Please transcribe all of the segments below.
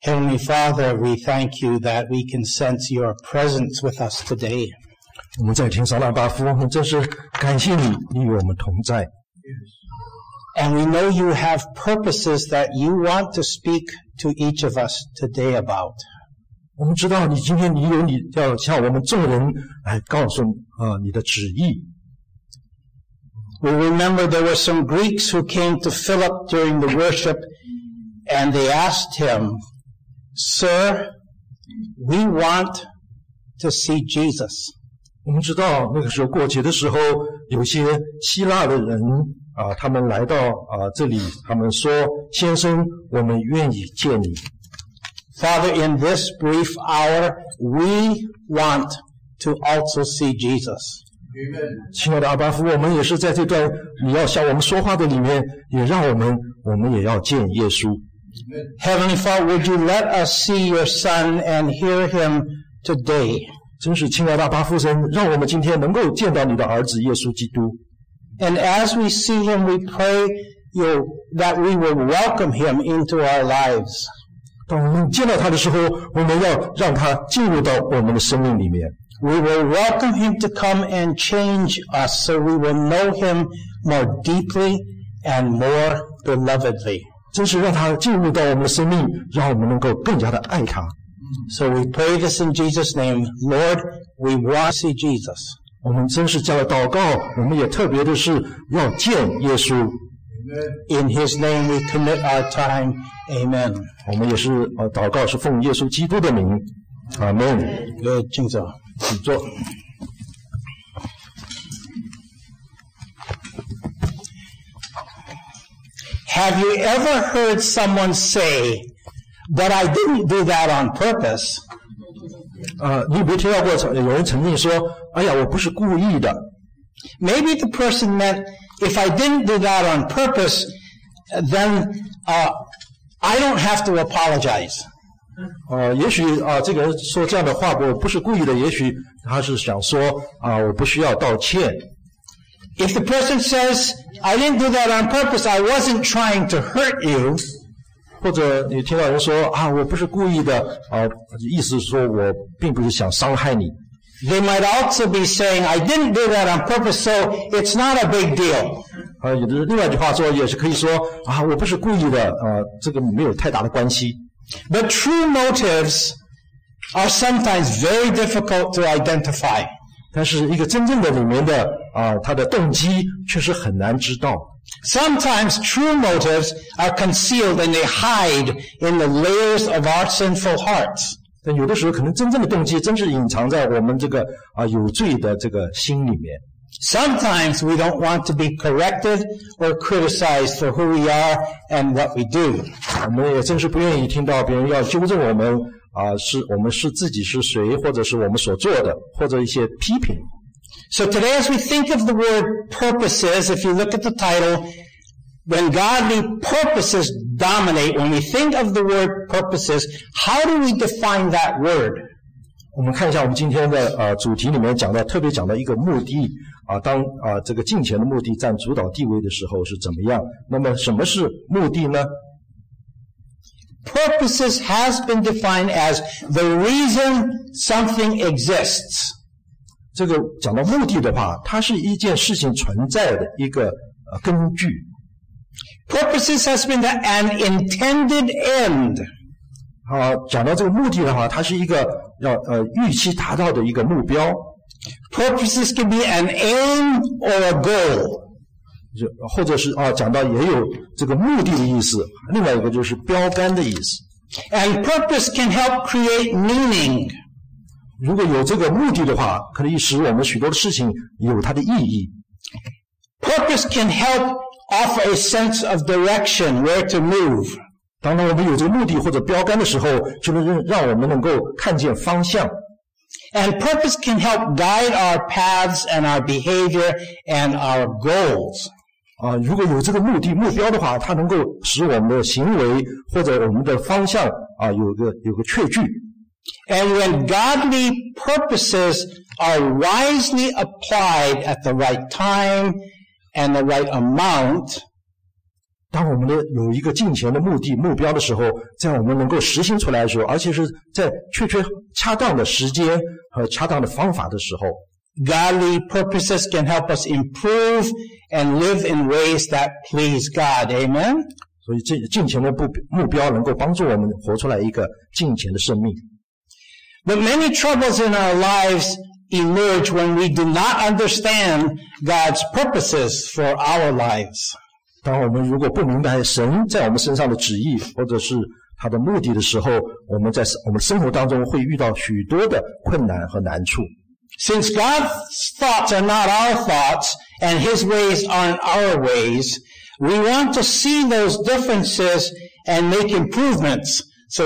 Heavenly Father, we thank you that we can sense your presence with us today. 我们在天上阿爸父，我们真是感谢你，你与我们同在。 And we know you have purposes that you want to speak to each of us today about. 我们知道你今天你要向我们众人来告诉你的旨意。 We remember there were some Greeks who came to Philip during the worship, and they asked him, Sir, we want to see Jesus. 我们知道那个时候过节的时候，有些希腊的人他们来到这里，他们说：“先生，我们愿意见你。” Father, in this brief hour, we want to also see Jesus. 亲爱的阿爸父，我们也是在这段你要向我们说话的里面，也让我们也要见耶稣。 Heavenly Father, would you let us see your Son and hear him today? 真是亲爱的阿爸父神，让我们今天能够见到你的儿子耶稣基督。 And as we see him, we pray that we will welcome him into our lives. 当我们见到他的时候，我们要让他进入到我们的生命里面。 We will welcome him to come and change us so we will know him more deeply and more belovedly. 真是让他进入到我们的生命，让我们能够更加的爱他。 So we pray this in Jesus' name. Lord, we want to see Jesus. 我们真是这样的祷告，我们也特别的是要见耶稣。 In his name we commit our time. Amen. 我们也是祷告是奉耶稣基督的名。阿们。 请坐。 请坐。 Have you ever heard someone say, "But I didn't do that on purpose"? 你有没有听到过有人曾经说：“哎呀，我不是故意的。” Maybe the person meant, "If I didn't do that on purpose, then I don't have to apologize." 也许这个人说这样的话，我不是故意的。也许他是想说我不需要道歉。 If the person says, "I didn't do that on purpose, I wasn't trying to hurt you." 或者你听到人说我不是故意的意思是说我并不是想伤害你。 They might also be saying, "I didn't do that on purpose, so it's not a big deal." 有的另外一句话说也是可以说我不是故意的这个没有太大的关系。 But true motives are sometimes very difficult to identify. 但是一个真正的里面的他的动机确实很难知道。 Sometimes true motives are concealed and they hide in the layers of our sinful hearts. 但有的时候可能真正的动机真是隐藏在我们这个有罪的这个心里面。 Sometimes we don't want to be corrected or criticized for who we are and what we do. 我们也真是不愿意听到别人要纠正我们我们是自己是谁，或者是我们所做的，或者一些批评。 So today as we think of the word purposes, if you look at the title, when godly purposes dominate, when we think of the word purposes, how do we define that word? 我们看一下我们今天的主题里面特别讲到一个目的当这个金钱的目的占主导地位的时候是怎么样。那么什么是目的呢？ Purposes has been defined as the reason something exists. 这个讲到目的的话，它是一件事情存在的一个根据。 Purposes has been an intended end. 讲到这个目的的话，它是一个要预期达到的一个目标。 Purposes can be an aim or a goal. 或者是讲到也有这个目的的意思，另外一个就是标杆的意思。 And purpose can help create meaning. 如果有这个目的的话，可以使我们许多的事情有它的意义。 Purpose can help offer a sense of direction, where to move. 当我们有这个目的或者标杆的时候，就能让我们能够看见方向。 And purpose can help guide our paths and our behavior and our goals. 如果有这个目标的话，它能够使我们的行为或者我们的方向有个确据。 And when godly purposes are wisely applied at the right time and the right amount, 当我们的有一个敬虔的目的目标的时候，在我们能够实行出来的时候，而且是在恰当的时间和恰当的方法的时候， godly purposes can help us improve and live in ways that please God. Amen? 所以这敬虔的目标能够帮助我们活出来一个敬虔的生命。 But many troubles in our lives emerge when we do not understand God's purposes for our lives. 当我们如果不明白神在我们身上的旨意或者是他的目的的时候，我们在我们生活当中会遇到许多的困难和难处。 Since God's thoughts are not our thoughts and His ways aren't our ways, we want to see those differences and make improvements so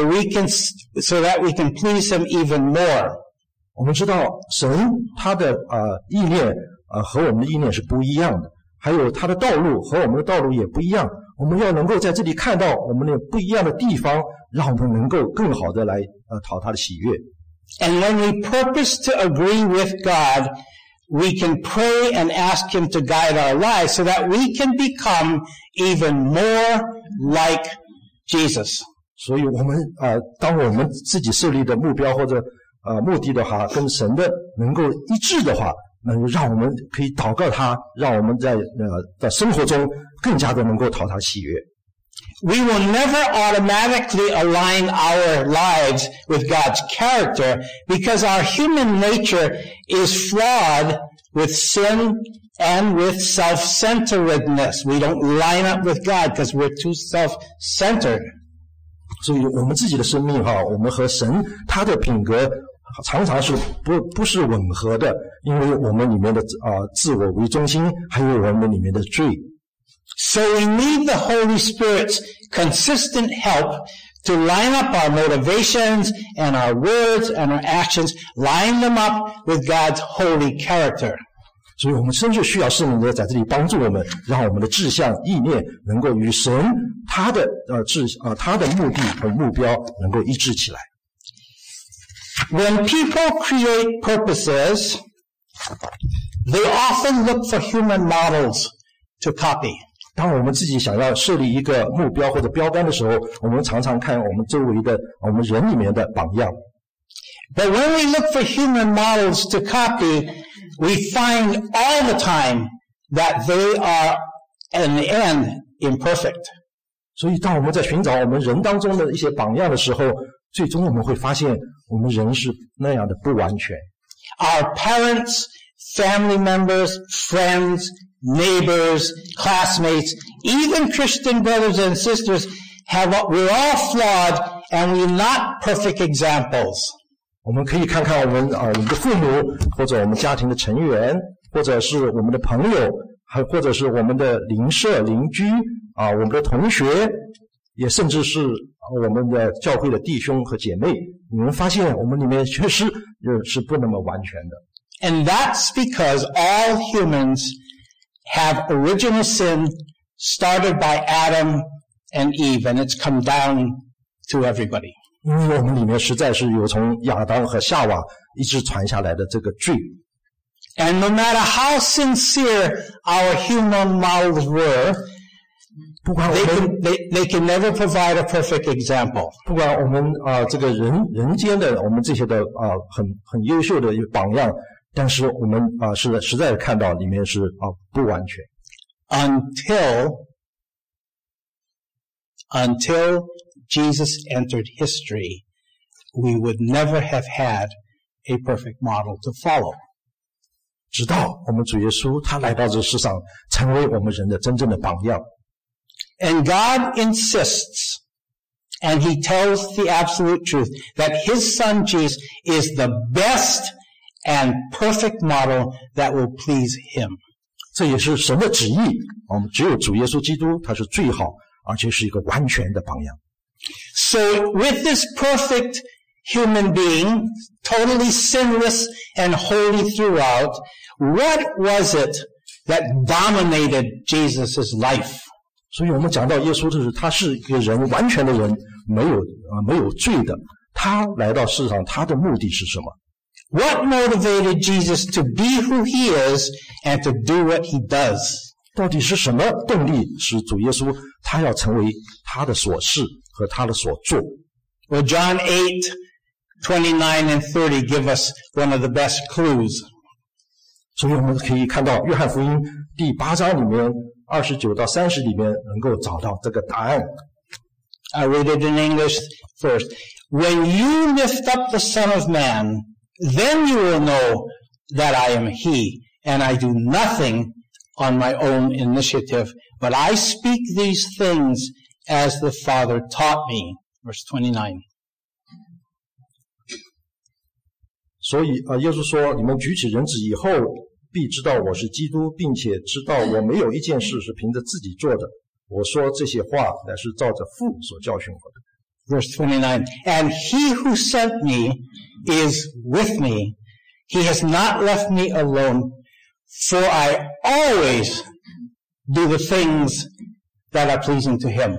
that we can please Him even more. 我们知道神他的意念和我们的意念是不一样的，还有他的道路和我们的道路也不一样。我们要能够在这里看到我们的不一样的地方，让我们能够更好的来讨他的喜悦。 And when we purpose to agree with God, we can pray and ask Him to guide our lives so that we can become even more like Jesus. 所以我们当我们自己设立的目标或者目的的话，跟神的能够一致的话，那就让我们可以祷告他，让我们在生活中更加的能够讨他喜悦。 We will never automatically align our lives with God's character because our human nature is flawed with sin and with self-centeredness. We don't line up with God because we're too self-centered. 所以我们自己的生命我们和神他的品格常常是不是吻合的，因为我们里面的自我为中心，还有我们里面的罪。 So we need the Holy Spirit's consistent help to line up our motivations and our words and our actions, line them up with God's holy character. 所以我们甚至需要圣灵的在这里帮助我们，让我们的志向意念能够与神他的他的目的和目标能够一致起来。 When people create purposes, they often look for human models to copy. 当我们自己想要设立一个目标或者标杆的时候，我们常常看我们周围的我们人里面的榜样。 But when we look for human models to copy, we find all the time that they are, in the end, imperfect. 所以当我们在寻找我们人当中的一些榜样的时候，最终我们会发现我们人是那样的不完全。 Our parents, family members, friends, neighbors, classmates, even Christian brothers and sisters we're all flawed and we're not perfect examples. 我们可以看看我们的父母，或者我们家庭的成员，或者是我们的朋友，还或者是我们的邻舍邻居我们的同学，也甚至是我们的教会的弟兄和姐妹，你们发现我们里面确实是不那么完全的。 And that's because all humans have original sin started by Adam and Eve, and it's come down to everybody. 因为我们里面实在是有从亚当和夏娃一直传下来的这个罪。 And no matter how sincere our human models were, they can never provide a perfect example. 不管我们这个人间的我们这些的很優秀的榜样，但是我们是实在看到里面是不完全。 Until Jesus entered history, we would never have had a perfect model to follow. 直到我们主耶稣他来到这世上，成为我们人的真正的榜样。 And God insists, and He tells the absolute truth, that His Son Jesus is the best and perfect model that will please Him. 这也是神的旨意，我们只有主耶稣基督他是最好，而且是一个完全的榜样。 So with this perfect human being, totally sinless and holy throughout, what was it that dominated Jesus' life? 所以我们讲到耶稣就是他是一个人，完全的人，没有罪的。他来到世上，他的目的是什么？ What motivated Jesus to be who He is and to do what He does? 到底是什么动力使主耶稣他要成为他的所事和他的所做？ Well, John 8:29 and 30 give us one of the best clues. 所以我们可以看到约翰福音第8章里面29到30里面能够找到这个答案。 I read it in English first. When you lift up the Son of Man, then you will know that I am He, and I do nothing on my own initiative, but I speak these things as the Father taught me. Verse 29. 所以耶稣说，你们举起人子以后，必知道我是基督，并且知道我没有一件事是凭着自己做的。我说这些话乃是照着父所教训我的。 Verse 29. And he who sent me is with me. He has not left me alone, for I always do the things that are pleasing to him.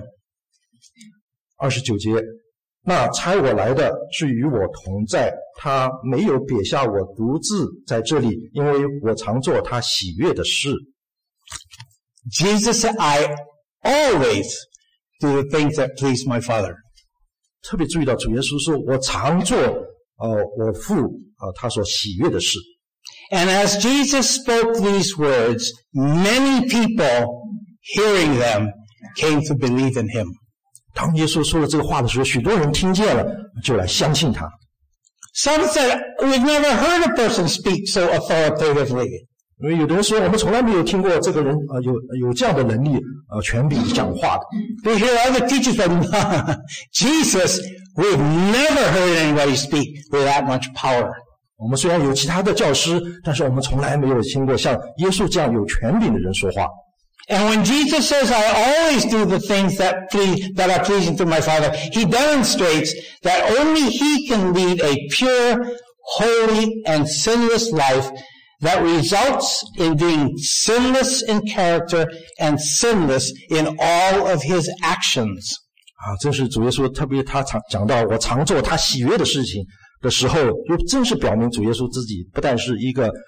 29节，那差我来的是与我同在，他没有撇下我独自在这里，因为我常做他喜悦的事。 Jesus said, I always do the things that please my Father. 特别注意到主耶稣说，我常做我父他所喜悦的事。 And as Jesus spoke these words, many people hearing them came to believe in him. 当耶稣说了这个话的时候，许多人听见了，就来相信他。 Some said, we've never heard a person speak so authoritatively. 因为有的人说，我们从来没有听过这个人有这样的能力权柄讲话的。 We hear other teachers, but Jesus, we've never heard anybody speak with that much power. 我们虽然有其他的教师，但是我们从来没有听过像耶稣这样有权柄的人说话。 And when Jesus says, I always do the things that are pleasing to my Father, he demonstrates that only he can lead a pure, holy, and sinless life that results in being sinless in character and sinless in all of his actions. 正是主耶稣特别他讲到我常做他喜悦的事情的时候，就正是表明主耶稣自己不但是一个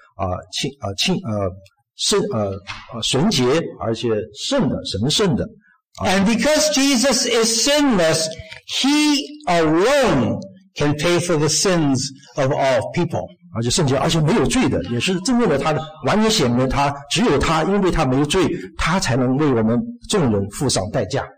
纯洁，而且神圣的。 And because Jesus is sinless, he alone can pay for the sins of all people. 而且圣洁，而且没有罪的，也是证明了他的完全显明他只有他，因为他没有罪，他才能为我们众人付上代价。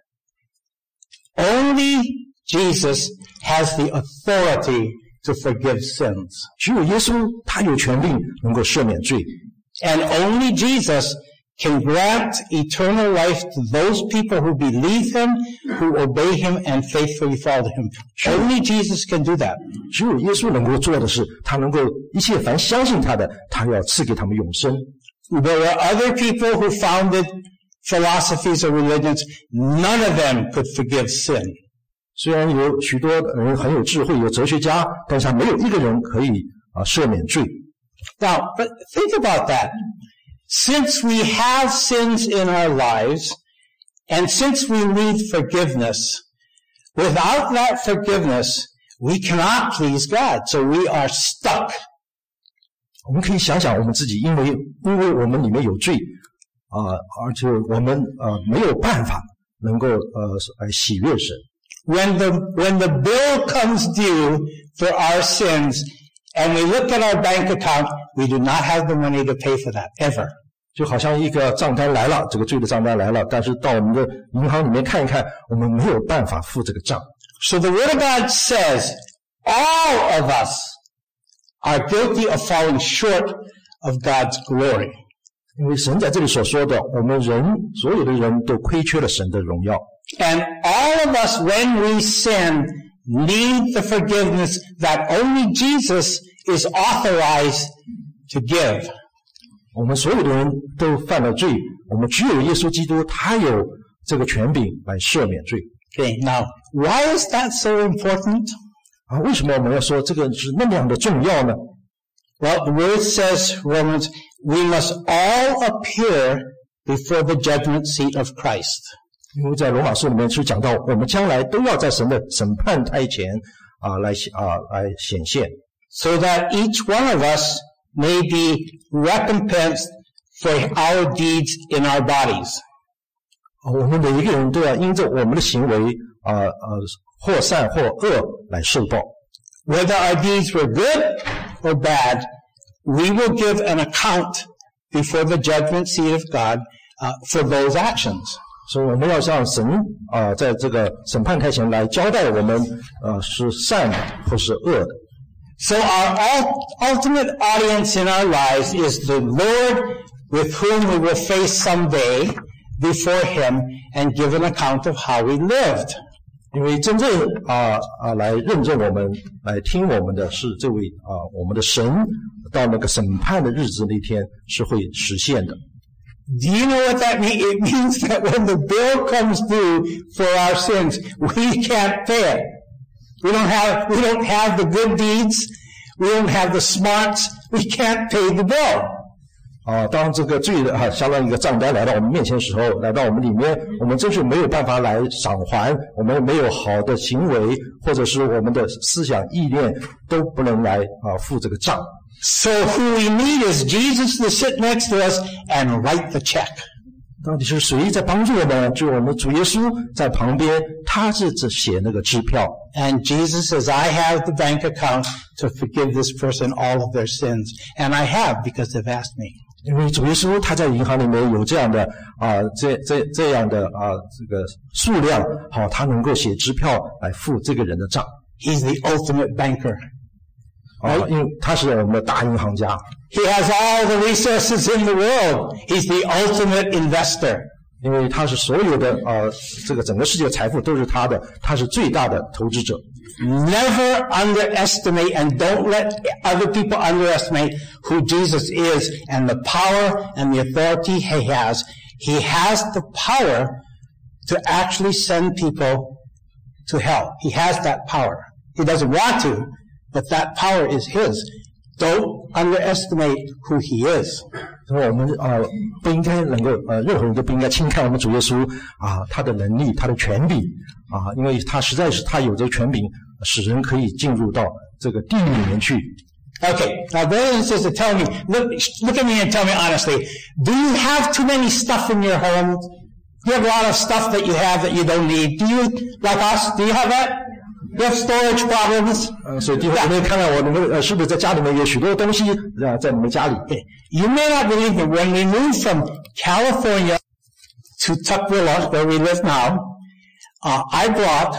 Only Jesus has the authority to forgive sins. 只有耶稣他有权柄能够赦免罪。 And only Jesus can grant eternal life to those people who believe him, who obey him, and faithfully follow him. Only Jesus can do that. 只有耶稣能够做的是，他能够一切凡相信他的，他要赐给他们永生。 There were other people who founded philosophies or religions. None of them could forgive sin. 虽然有许多人很有智慧，有哲学家，但是他没有一个人可以赦免罪。 Now, but think about that. Since we have sins in our lives, and since we need forgiveness, without that forgiveness, we cannot please God. So we are stuck. 我们可以想想我们自己，因为我们里面有罪而且我们没有办法能够来喜悦神。 When the bill comes due for our sins, and we look at our bank account, we do not have the money to pay for that, ever. 就好像一个账单来了，这个罪的账单来了，但是到我们的银行里面看一看，我们没有办法付这个账。 So the Word of God says, all of us are guilty of falling short of God's glory. 因为神在这里所说的，我们所有的人都亏缺了神的荣耀。 And all of us, when we sin, need the forgiveness that only Jesus is authorized to give. 我们所有的人都犯了罪，我们只有耶稣基督，他有这个权柄来赦免罪。 Okay, now, why is that so important? 为什么我们要说这个是那么样的重要呢？ Well, the word says, Romans, we must all appear before the judgment seat of Christ. 因为在罗马书里面是讲到，我们将来都要在神的审判台前来显现。 So that each one of us may be recompensed for our deeds in our bodies. 我们每一个人都要因着我们的行为或善或恶来受报。 Whether our deeds were good or bad, we will give an account before the judgment seat of God for those actions. 所以我们要向神在这个审判台前来交代我们是善的或是恶的。 So our ultimate audience in our lives is the Lord, with whom we will face someday before Him and give an account of how we lived. 因为真正来认证我们来听我们的是这位我们的神，到那个审判的日子那天是会实现的。 Do you know what that means? It means that when the bill comes due for our sins, we can't pay it. We don't have the good deeds. We don't have the smarts. We can't pay the bill. 当这个罪相当于一个账单来到我们面前的时候，来到我们里面，我们真是没有办法来偿还，我们没有好的行为，或者是我们的思想意念都不能来付这个账。 So who we need is Jesus to sit next to us and write the check. 到底是谁在帮助我们？就我们主耶稣在旁边，他是写那个支票。 And Jesus says, I have the bank account to forgive this person all of their sins. And I have because they've asked me. 因为主耶稣他在银行里面有这样的这样的这个数量，好，他能够写支票来付这个人的账。 He's the ultimate banker. 因为他是我们的大银行家。 He has all the resources in the world. He's the ultimate investor. 因为他是所有的这个整个世界财富都是他的，他是最大的投资者。 Never underestimate and don't let other people underestimate who Jesus is and the power and the authority He has. He has the power to actually send people to hell. He has that power. He doesn't want to, but that power is His. Don't underestimate who He is. 所以我们不应该能够任何人都不应该轻看我们主耶稣他的能力，他的权柄因为他实在是他有这个权柄，使人可以进入到这个地狱里面去。 Okay, now brothers and sisters, tell me, look at me and tell me honestly, do you have too many stuff in your home? Do you have a lot of stuff that you have that you don't need? Do you, like us, do you have that? You have storage problems? 所以弟兄姊妹看看你们是不是在家里面有许多东西在你们家里。 You may not believe it. When we moved from California to Tukwila, where we live now, I brought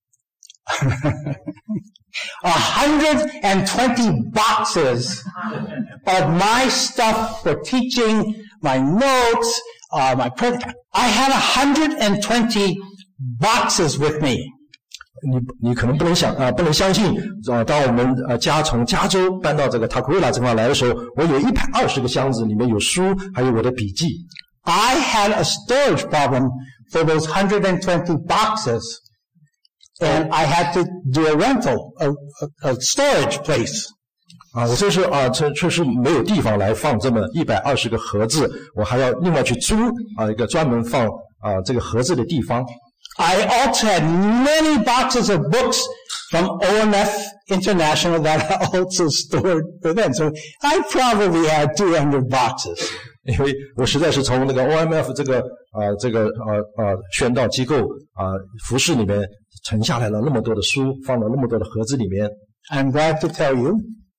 120 boxes of my stuff for teaching, my notes, my I had 120 boxes with me. 你可能不能相信当我们家从加州搬到这个塔库维拉这块来的时候，我有120个箱子，里面有书，还有我的笔记。 I had a storage problem for those 120 boxes, and I had to do a rental, a storage place. 我这是确实没有地方来放这么120个盒子，我还要另外去租一个专门放这个盒子的地方。 I also had many boxes of books from OMF International that I also stored for them. So I probably had 200 boxes. 因为我实在是从那个 OMF 这个宣道机构服饰里面存下来了那么多的书，放了那么多的盒子里面。 I'm glad to tell you,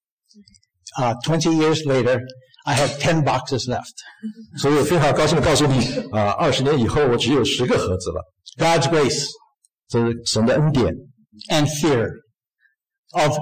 20 years later, I have 10 boxes left. 所以我非常高兴地告诉你，20年以后我只有10个盒子了。 God's grace, 这是神的恩典 and fear of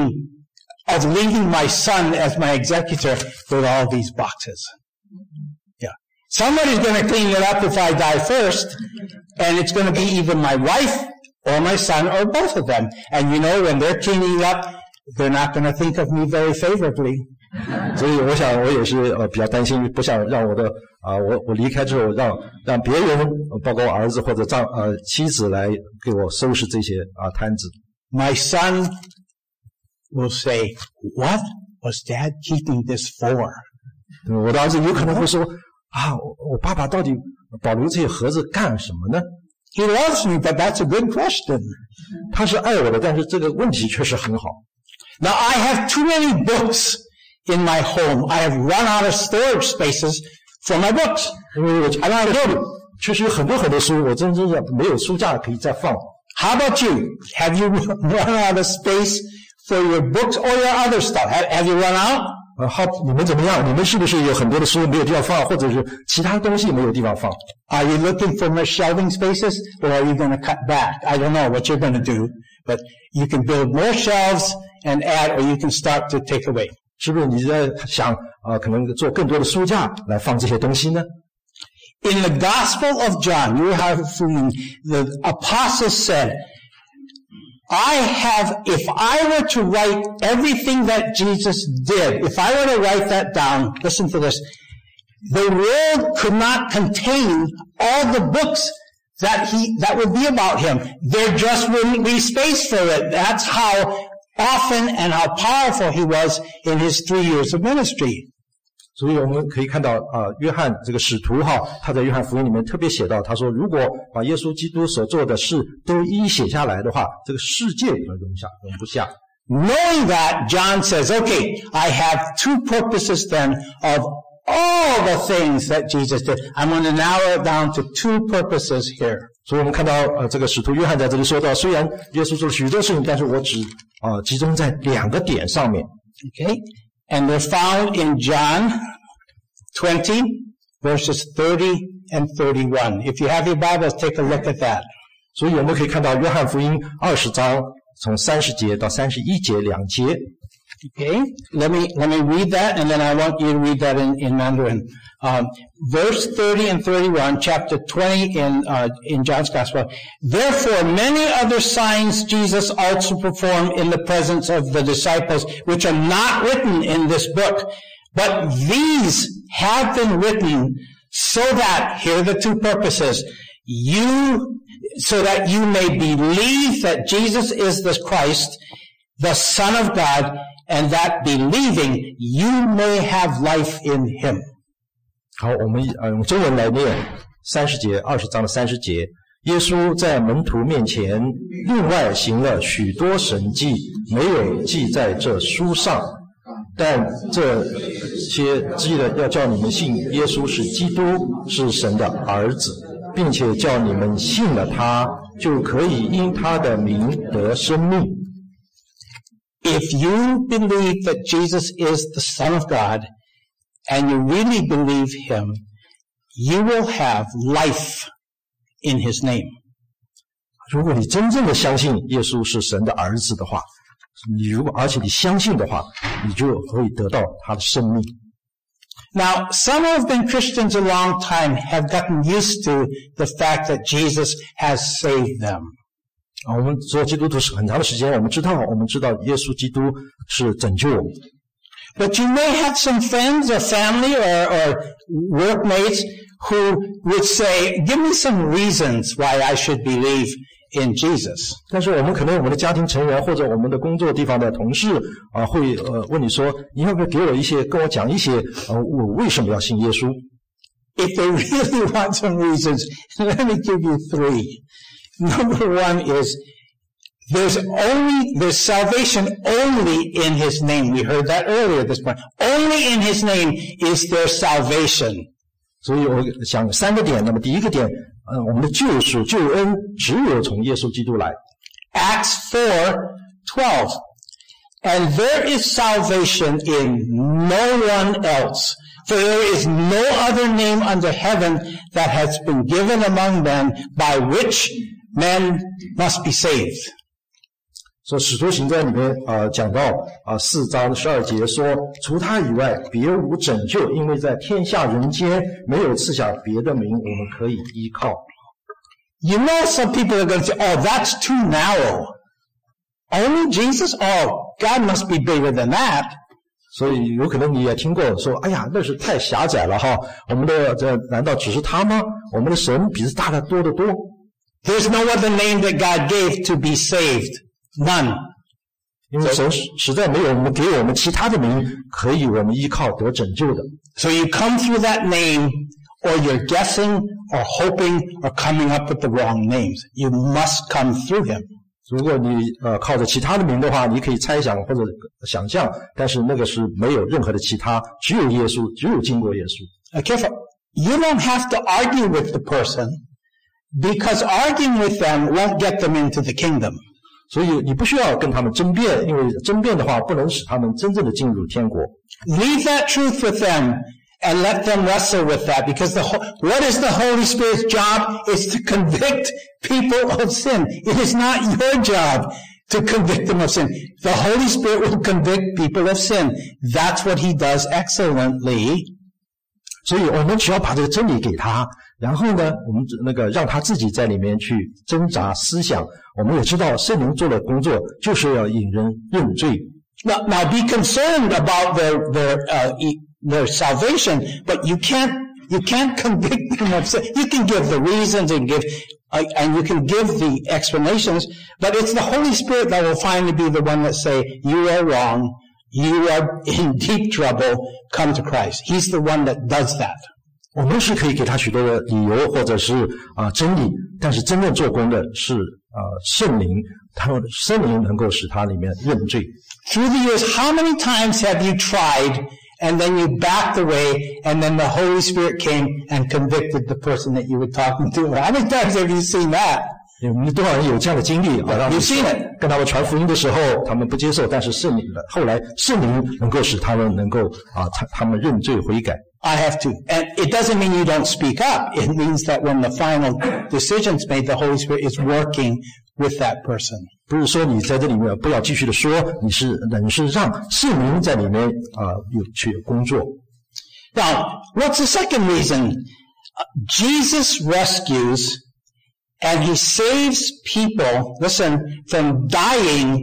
leaving my son as my executor with all these boxes. Yeah. Somebody's going to clean it up if I die first, and it's going to be either my wife or my son or both of them. And you know, when they're cleaning it up, they're not going to think of me very favorably. 所以我想我也是比较担心，不想让我的我离开之后让别人包括我儿子或者妻子来给我收拾这些摊子。 My son will say, "What was Dad keeping this for?" 我的儿子有可能会说我爸爸到底保留这些盒子干什么呢？ He loves me, but that's a good question. 他是爱我的，但是这个问题确实很好。 Now I have too many books in my home. I have run out of storage spaces for my books. 因为我确实有很多书，我真正没有书架可以再放。 How about you? Have you run out of space for your books or your other stuff? Have you run out? 好，你们怎么样？你们是不是有很多的书没有地方放，或者是其他东西没有地方放？ Are you looking for more shelving spaces, or are you going to cut back? I don't know what you're going to do, but you can build more shelves and add, or you can start to take away. 是不是你在想可能做更多的书架来放这些东西呢？ In the Gospel of John, the apostle said, if I were to write everything that Jesus did, if I were to write that down, listen to this, the world could not contain all the books that would be about him. There just wouldn't be space for it. That's how often and how powerful he was in his 3 years of ministry. 所以我们可以看到约翰这个使徒他在约翰福音里面特别写到，他说如果把耶稣基督所做的事都一一写下来的话，这个世界也容不下。 Knowing that, John says, okay, I have 2 purposes then of all the things that Jesus did. I'm going to narrow it down to 2 purposes here. 所以我们看到这个使徒约翰在这里说到，虽然耶稣做了许多事情，但是我只集中在2个点上面。 Okay? And they're found in John 20, verses 30 and 31. If you have your Bibles, take a look at that. 所以我们可以看到约翰福音20章从30节到31节2节。 Okay, let me read that, and then I want you to read that in Mandarin. Verse 30 and 31, chapter 20 in John's Gospel. Therefore, many other signs Jesus also performed in the presence of the disciples, which are not written in this book. But these have been written so that, here are the 2 purposes, so that you may believe that Jesus is the Christ, the Son of God, and that believing you may have life in him. 好，我们用中文来念30节，20章的30节。耶稣在门徒面前另外行了许多神迹，没有记在这书上，但这些记了要叫你们信耶稣是基督，是神的儿子，并且叫你们信了他，就可以因他的名得生命。 If you believe that Jesus is the Son of God, and you really believe him, you will have life in his name. 如果你真正的相信耶稣是神的儿子的话，而且你相信的话，你就可以得到他的生命。 Now, some who have been Christians a long time have gotten used to the fact that Jesus has saved them. 我们做基督徒是很长的时间，我们知道耶稣基督是拯救我们。 But you may have some friends or family or workmates who would say, give me some reasons why I should believe in Jesus. 但是我们的家庭成员或者我们的工作地方的同事会问你说，你要不要跟我讲一些我为什么要信耶稣？ If they really want some reasons, let me give you 3. Number 1 is there's salvation only in his name. We heard that earlier this morning. Only in his name is there salvation. 所以我想3个点。那么第一个点，我们的救赎、救恩只有从耶稣基督来。 Acts 4:12. And there is salvation in no one else. For there is no other name under heaven that has been given among men by which men must be saved. 所以使徒行传里面讲到4章12节说，除他以外别无拯救，因为在天下人间没有赐下别的名我们可以依靠。 You know, some people are going to say, oh, that's too narrow. Only Jesus? Oh, God must be bigger than that. 所以有可能你也听过说，哎呀，那是太狭窄了哈，我们的难道只是他吗？我们的神比这大得多得多。 There's no other name that God gave to be saved. None. 因为神实在没有给我们其他的名可以我们依靠得拯救的。 So you come through that name, or you're guessing or hoping or coming up with the wrong names. You must come through him. 如果你靠着其他的名的话，你可以猜想或者想象，但是那个是没有任何的其他，只有耶稣，只有经过耶稣。 Careful. You don't have to argue with the person because arguing with them won't get them into the kingdom. 所以你不需要跟他们争辩，因为争辩的话不能使他们真正的进入天国。 Leave that truth with them and let them wrestle with that, because what is the Holy Spirit's job? Is to convict people of sin. It is not your job to convict them of sin. The Holy Spirit will convict people of sin. That's what He does excellently. 所以我们只要把这个真理给他，然后呢，我们让他自己在里面去挣扎思想。我们也知道圣灵做的工作就是要引人认罪。 Now be concerned about their salvation, but you can't convict them of sin. You can give the reasons and you can give the explanations, but it's the Holy Spirit that will finally be the one that say, you are wrong, you are in deep trouble, come to Christ. He's the one that does that. 我们是可以给他许多的理由或者是真理，但是真正做工的是圣灵，圣灵能够使他里面认罪。 Through the years, how many times have you tried and then you backed away and then the Holy Spirit came and convicted the person that you were talking to? How many times have you seen that? 我们多少人有这样的经历 ？You've seen it. 跟他们传福音的时候，他们不接受，但是后来圣灵能够使他们能够他们认罪悔改。 I have to. And it doesn't mean you don't speak up. It means that when the final decision's made, the Holy Spirit is working with that person. 不是说你在这里面不要继续的说，你是让圣灵在里面有去工作。 Now, what's the second reason? Jesus rescues and He saves people, listen, from dying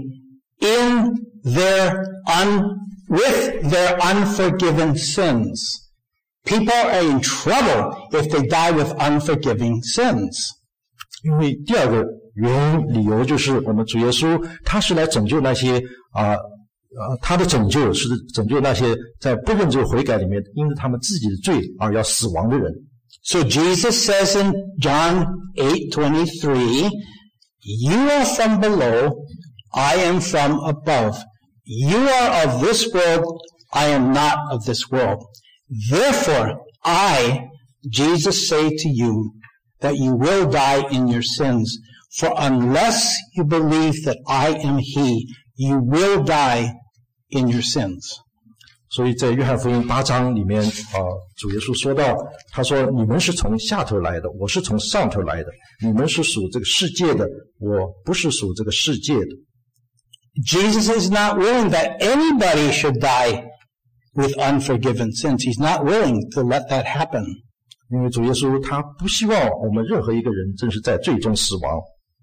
with their unforgiven sins. People are in trouble if they die with unforgiving sins. 因为第二个理由就是我们主耶稣他是来拯救那些他的拯救是拯救那些在不认罪悔改里面因为他们自己的罪而要死亡的人。 So Jesus says in John 8:23, you are from below, I am from above. You are of this world, I am not of this world. Therefore, I, Jesus, say to you that you will die in your sins. For unless you believe that I am He, you will die in your sins. 所以在约翰福音8章里面主耶稣说到，他说你们是从下头来的，我是从上头来的，你们是属这个世界的，我不是属这个世界的。 Jesus is not willing that anybody should die with unforgiven sins. He's not willing to let that happen. 因为主耶稣他不希望我们任何一个人真是在罪中死亡。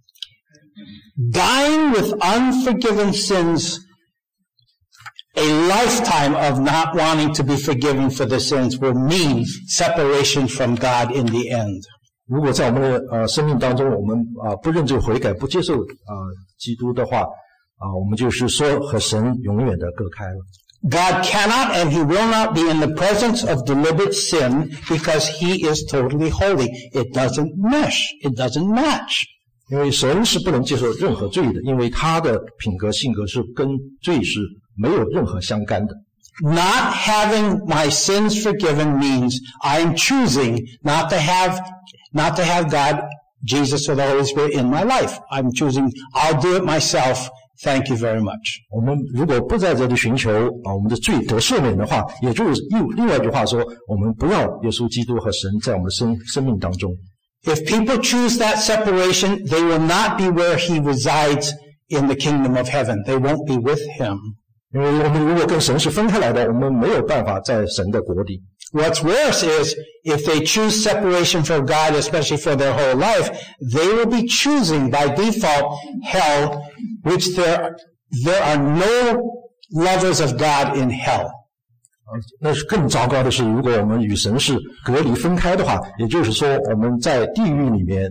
Dying with unforgiven sins, a lifetime of not wanting to be forgiven for the sins will mean separation from God in the end. 如果在我们的生命当中，我们不认罪悔改，不接受基督的话，我们就是说和神永远的隔开了。 God cannot and He will not be in the presence of deliberate sin because He is totally holy. It doesn't mesh. It doesn't match. 因为神是不能接受任何罪的，因为他的品格性格是跟罪是没有任何相干的。 Not having my sins forgiven means I am choosing not to have God, Jesus, or the Holy Spirit in my life. I'm choosing, I'll do it myself. Thank you very much. 我们如果不在这里寻求我们的罪得赦免的话，也就是另外一句话说，我们不要耶稣基督和神在我们的生命当中。 If people choose that separation, they will not be where He resides in the kingdom of heaven. They won't be with Him. 因为我们如果跟神是分开来的，我们没有办法在神的国里。 What's worse is, if they choose separation from God, especially for their whole life, they will be choosing by default hell, which there are no lovers of God in hell. 那是更糟糕的是，如果我们与神是隔离分开的话，也就是说我们在地狱里面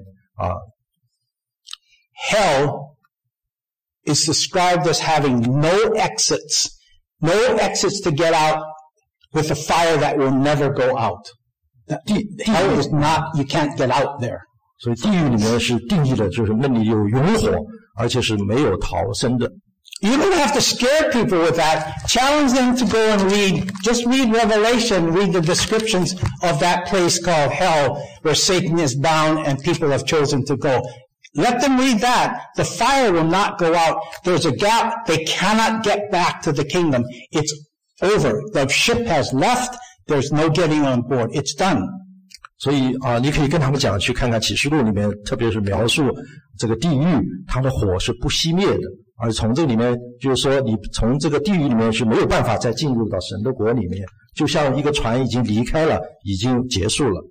Hell is described as having no exits to get out with a fire that will never go out. Hell is not, you can't get out there. 所以地狱里面是定义的就是那里有永火，而且是没有逃生的。 You don't have to scare people with that. Challenge them to go and just read Revelation, read the descriptions of that place called hell, where Satan is bound and people have chosen to go. Let them read that. The fire will not go out. There's a gap. They cannot get back to the kingdom. It's over. The ship has left. There's no getting on board. It's done. 所以你可以跟他们讲，去看看启示录里面，特别是描述这个地狱，它的火是不熄灭的。而从这里面，就是说，你从这个地狱里面是没有办法再进入到神的国里面，就像一个船已经离开了，已经结束了。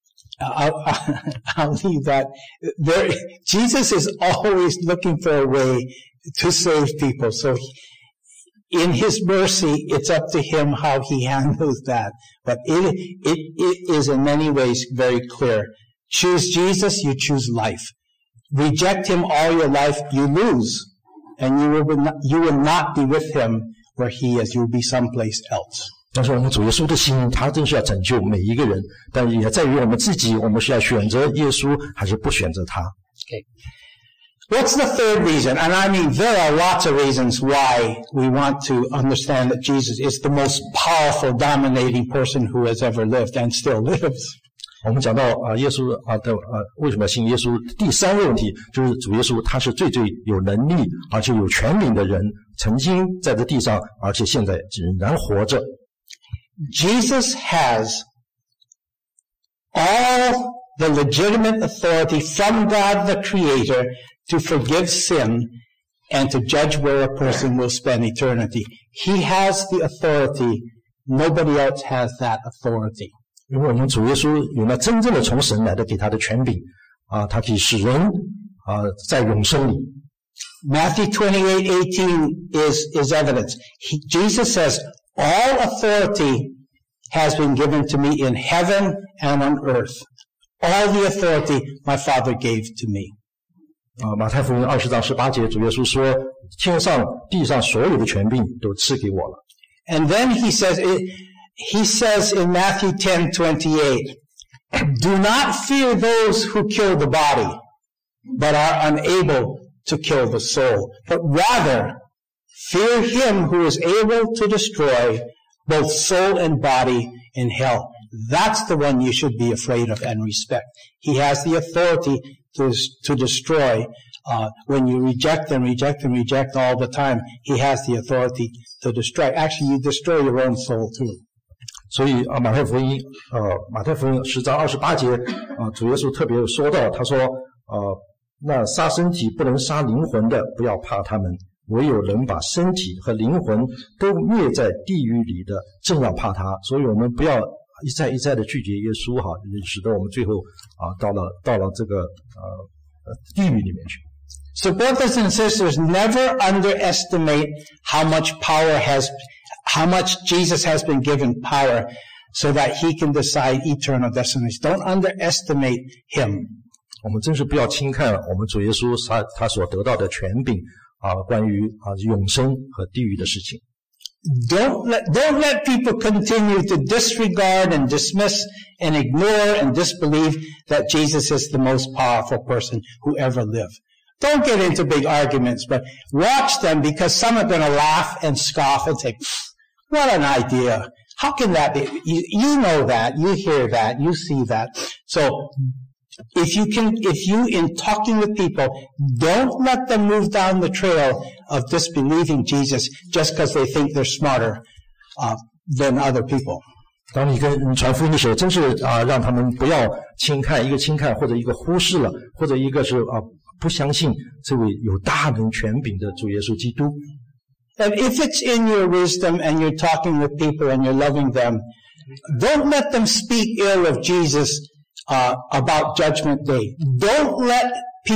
I'll leave that. Jesus is always looking for a way to save people. So in His mercy, it's up to Him how He handles that. But it is in many ways very clear. Choose Jesus, you choose life. Reject Him all your life, you lose. And you will not be with Him where He is. You will be someplace else. 但是我们主耶稣的心，他真是要拯救每一个人，但也在于我们自己，我们是要选择耶稣还是不选择他。 Okay. What's the third reason? And I mean, there are lots of reasons why we want to understand that Jesus is the most powerful, dominating person who has ever lived and still lives. 我们讲到耶稣为什么要信耶稣？第三个问题就是主耶稣他是最有能力而且有权柄的人，曾经在这地上，而且现在仍然活着。 Jesus has all the legitimate authority from God the Creator to forgive sin and to judge where a person will spend eternity. He has the authority. Nobody else has that authority. 因为我们主耶稣有那真正的从神来的给他的权柄他可以使人在永生里。 Matthew 28:18 is evidence. Jesus says, all authority has been given to me in heaven and on earth. All the authority my Father gave to me. 马太福音20章18节，主耶稣说，天上地上所有的权柄都赐给我了。 And then he says in Matthew 10:28, do not fear those who kill the body, but are unable to kill the soul, but rather fear Him who is able to destroy both soul and body in hell. That's the one you should be afraid of and respect. He has the authority to destroy. When you reject all the time, He has the authority to destroy. Actually, you destroy your own soul too. 所以马太福音10章28节主耶稣特别说到，他说那杀身体不能杀灵魂的，不要怕他们，唯有能把身体和灵魂都灭在地狱里的，正要怕他。所以我们不要一再的拒绝耶稣使得我们最后到了这个地狱里面去。 So brothers and sisters, never underestimate how much Jesus has been given power so that He can decide eternal destinies. Don't underestimate Him. 我们真是不要轻看我们主耶稣他所得到的权柄关于永生和地狱的事情。 Don't let people continue to disregard and dismiss and ignore and disbelieve that Jesus is the most powerful person who ever lived. Don't get into big arguments, but watch them, because some are going to laugh and scoff and say, what an idea. How can that be? You know that, you hear that, you see that. So if you in talking with people, don't let them move down the trail of disbelieving Jesus just because they think they're smarter than other people. 当你跟人传福音的时候，真是让他们不要轻看或者一个忽视了，或者一个是不相信这位有大能权柄的主耶稣基督。 And if it's in your wisdom and you're talking with people and you're loving them, don't let them speak ill of Jesus about Judgment Day. Don't let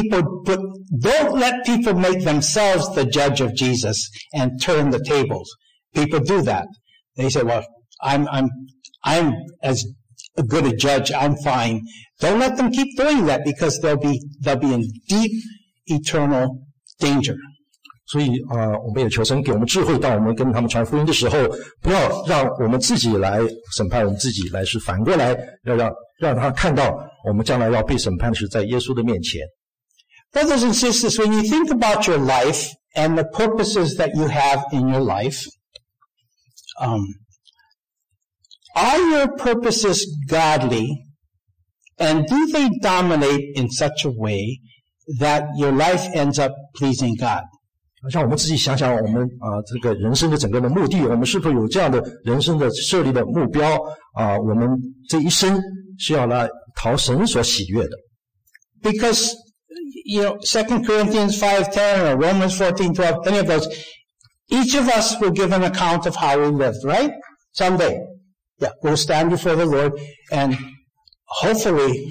people make themselves the judge of Jesus and turn the tables. People do that. They say, well, I'm as good a judge, I'm fine. Don't let them keep doing that, because they'll be in deep eternal danger. 所以我们也求神给我们智慧，当我们跟他们传福音的时候，不要让我们自己来审判我们自己，来是反过来要让他看到我们将来要被审判是在耶稣的面前。 Brothers and sisters, when you think about your life and the purposes that you have in your life, are your purposes godly, and do they dominate in such a way that your life ends up pleasing God? 让我们自己想想，我们这个人生的整个的目的，我们是否有这样的人生的设立的目标我们这一生是要来讨神所喜悦的。 Because, 2 Corinthians 5:10 or Romans 14:12, any of those, each of us will give an account of how we lived, right? Someday. Yeah, we'll stand before the Lord, and hopefully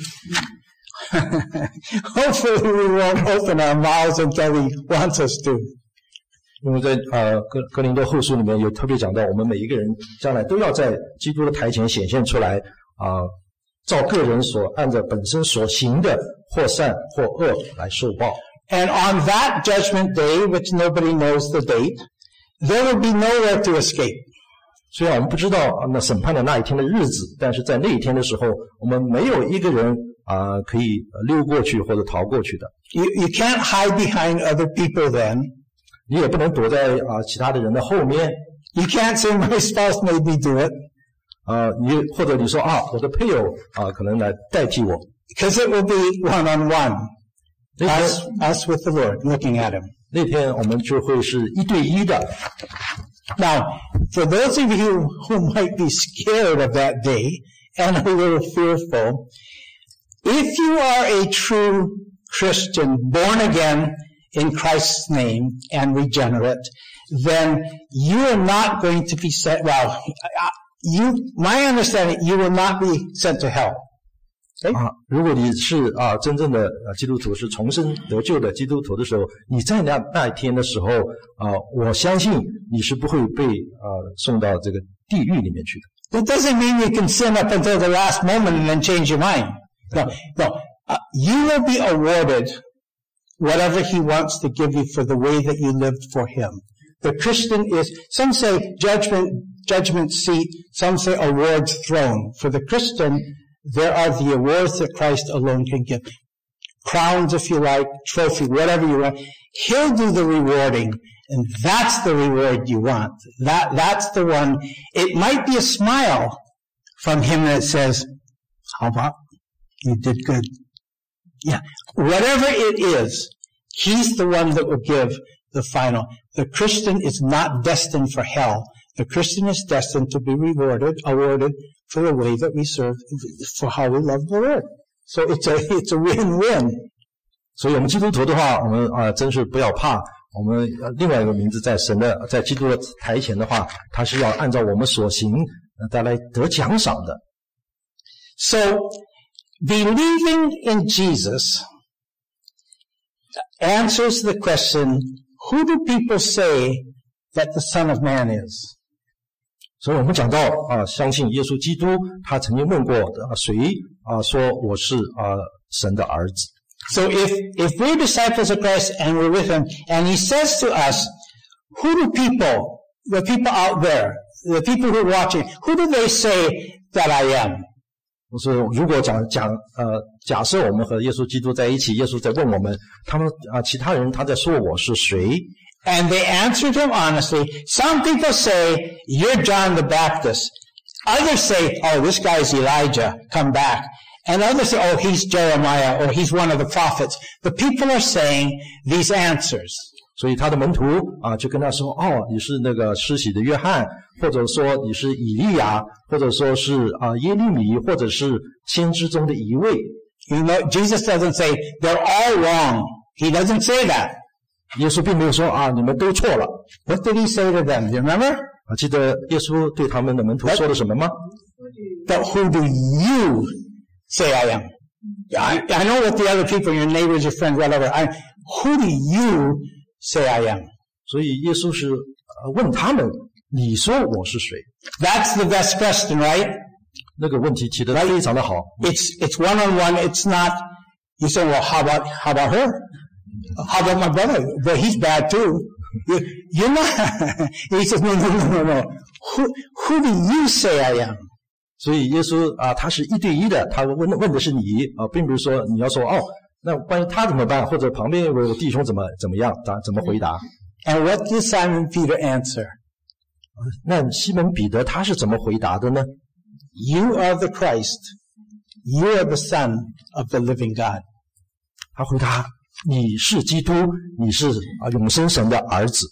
we won't open our mouths until He wants us to. 因为在哥林多后书里面有特别讲到，我们每一个人将来都要在基督的台前显现出来照个人所按照本身所行的或善或恶来受报。 And on that judgment day, which nobody knows the date, there will be nowhere to escape. 虽然我们不知道那审判的那一天的日子，但是在那一天的时候，我们没有一个人可以溜过去或者逃过去的。 You can't hide behind other people then. 你也不能躲在其他的人的后面。 You can't say my spouse made me do it. 或者你说我的配偶可能来代替我。 Because it will be one-on-one. Us with the Lord, looking at Him. 那天我们就会是一对一的。 Now, for those of you who might be scared of that day and a little fearful, if you are a true Christian, born again in Christ's name and regenerate, then you are not going to be sent, my understanding, you will not be sent to hell. Okay? 如果你是真正的基督徒，是重生得救的基督徒的时候，你在那一天的时候我相信你是不会被送到这个地狱里面去的。 That doesn't mean you can sin up until the last moment and then change your mind. No. You will be awarded whatever He wants to give you for the way that you lived for Him. The Christian is, some say judgment seat, some say awards throne. For the Christian, there are the awards that Christ alone can give. Crowns, if you like, trophy, whatever you want. He'll do the rewarding, and that's the reward you want. That's the one. It might be a smile from Him that says, how about? You did good. Yeah. Whatever it is, He's the one that will give the final. The Christian is not destined for hell. The Christian is destined to be awarded for the way that we serve, for how we love the Lord. So it's a win-win. 所以我们基督徒的话，我们真是不要怕。我们另外一个名字在基督的台前的话，他是要按照我们所行再来得奖赏的。 So believing in Jesus answers the question, who do people say that the Son of Man is? 所以我们讲到相信耶稣基督，他曾经问过谁说我是神的儿子。 So if we're disciples of Christ and we're with Him, and He says to us, who do people, the people out there, the people who are watching, who do they say that I am? 就是如果假设我们和耶稣基督在一起，耶稣在问我们，他们其他人他在说我是谁？ And they answered Him honestly. Some people say, you're John the Baptist. Others say, oh, this guy's Elijah, come back. And others say, oh, he's Jeremiah, or he's one of the prophets. The people are saying these answers. 所以他的门徒就跟他说，你是那个施洗的约翰，或者说你是以利亚，或者说是耶利米，或者是先知中的一位。 You know, Jesus doesn't say, they're all wrong. He doesn't say that. 耶稣并没有说你们都错了。 What did He say to them? Do you remember? 记得耶稣对他们的门徒说了什么吗？ But who do you say I am? I know what the other people, your neighbors, your friends, whatever. Who do you say I am? 所以耶稣是问他们，你说我是谁？ That's the best question, right? 那个问题提得非常的好。 It's one-on-one. It's not. You say, well, how about her? How about my brother? But he's bad too. You're not. He says, no. Who do you say I am? 所以耶稣他是一对一的，他问的是你并不是说你要说那关于他怎么办，或者旁边有个弟兄怎么样，怎么回答 And what did Simon Peter answer? 那西门彼得他是怎么回答的呢？ You are the Christ. You are the Son of the living God. 他回答：你是基督，你是永生神的儿子。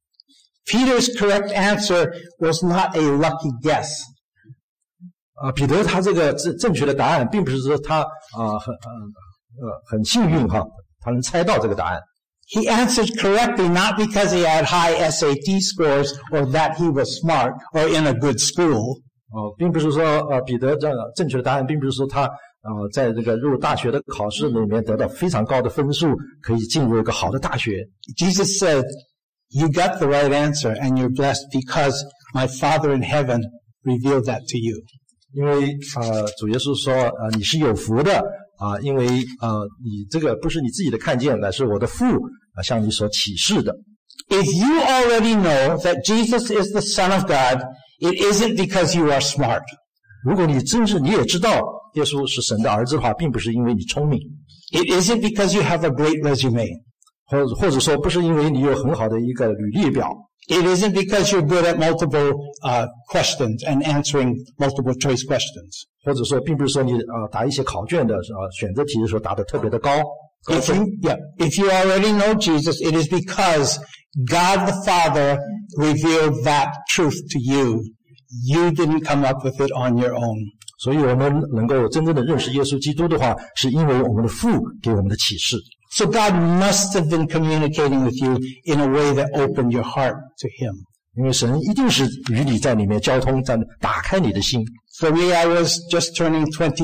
Peter's correct answer was not a lucky guess. 彼得他这个正确的答案，并不是说他很幸运哈，他能猜到这个答案。 He answered correctly not because he had high SAT scores or that he was smart or in a good school. 并不是说彼得这正确的答案，并不是说他在这个入大学的考试里面得到非常高的分数，可以进入一个好的大学。 Jesus said, "You got the right answer, and you're blessed because my Father in heaven revealed that to you." 因为主耶稣说你是有福的因为你这个不是你自己的看见，乃是我的父向你所启示的。 If you already know that Jesus is the Son of God, it isn't because you are smart. 如果你也知道耶稣是神的儿子的话，并不是因为你聪明。 It isn't because you have a great resume. 或者说不是因为你有很好的一个履历表。 It isn't because you're good at multiple questions and answering multiple choice questions. 或者说并不是说你答一些考卷的选择题的时候答得特别的高。 If you already know Jesus, it is because God the Father revealed that truth to you. You didn't come up with it on your own. 所以我们能够真正的认识耶稣基督的话，是因为我们的父给我们的启示。 So God must have been communicating with you in a way that opened your heart to Him. 因为神一定是与你在里面交通，在打开你的心。 For me, I was just turning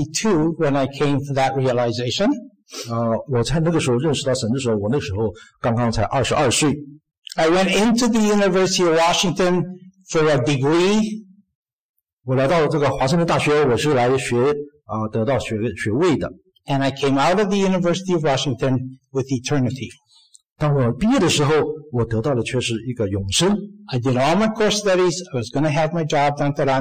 22 when I came to that realization. 我在那个时候认识到神的时候，我那时候刚刚才22岁。 I went into the University of Washington for a degree. 我来到这个华盛顿大学，我是来得到学位的。 And I came out of the University of Washington with eternity. 当我毕业的时候，我得到的却是一个永生。 I did all my course studies. I was going to have my job.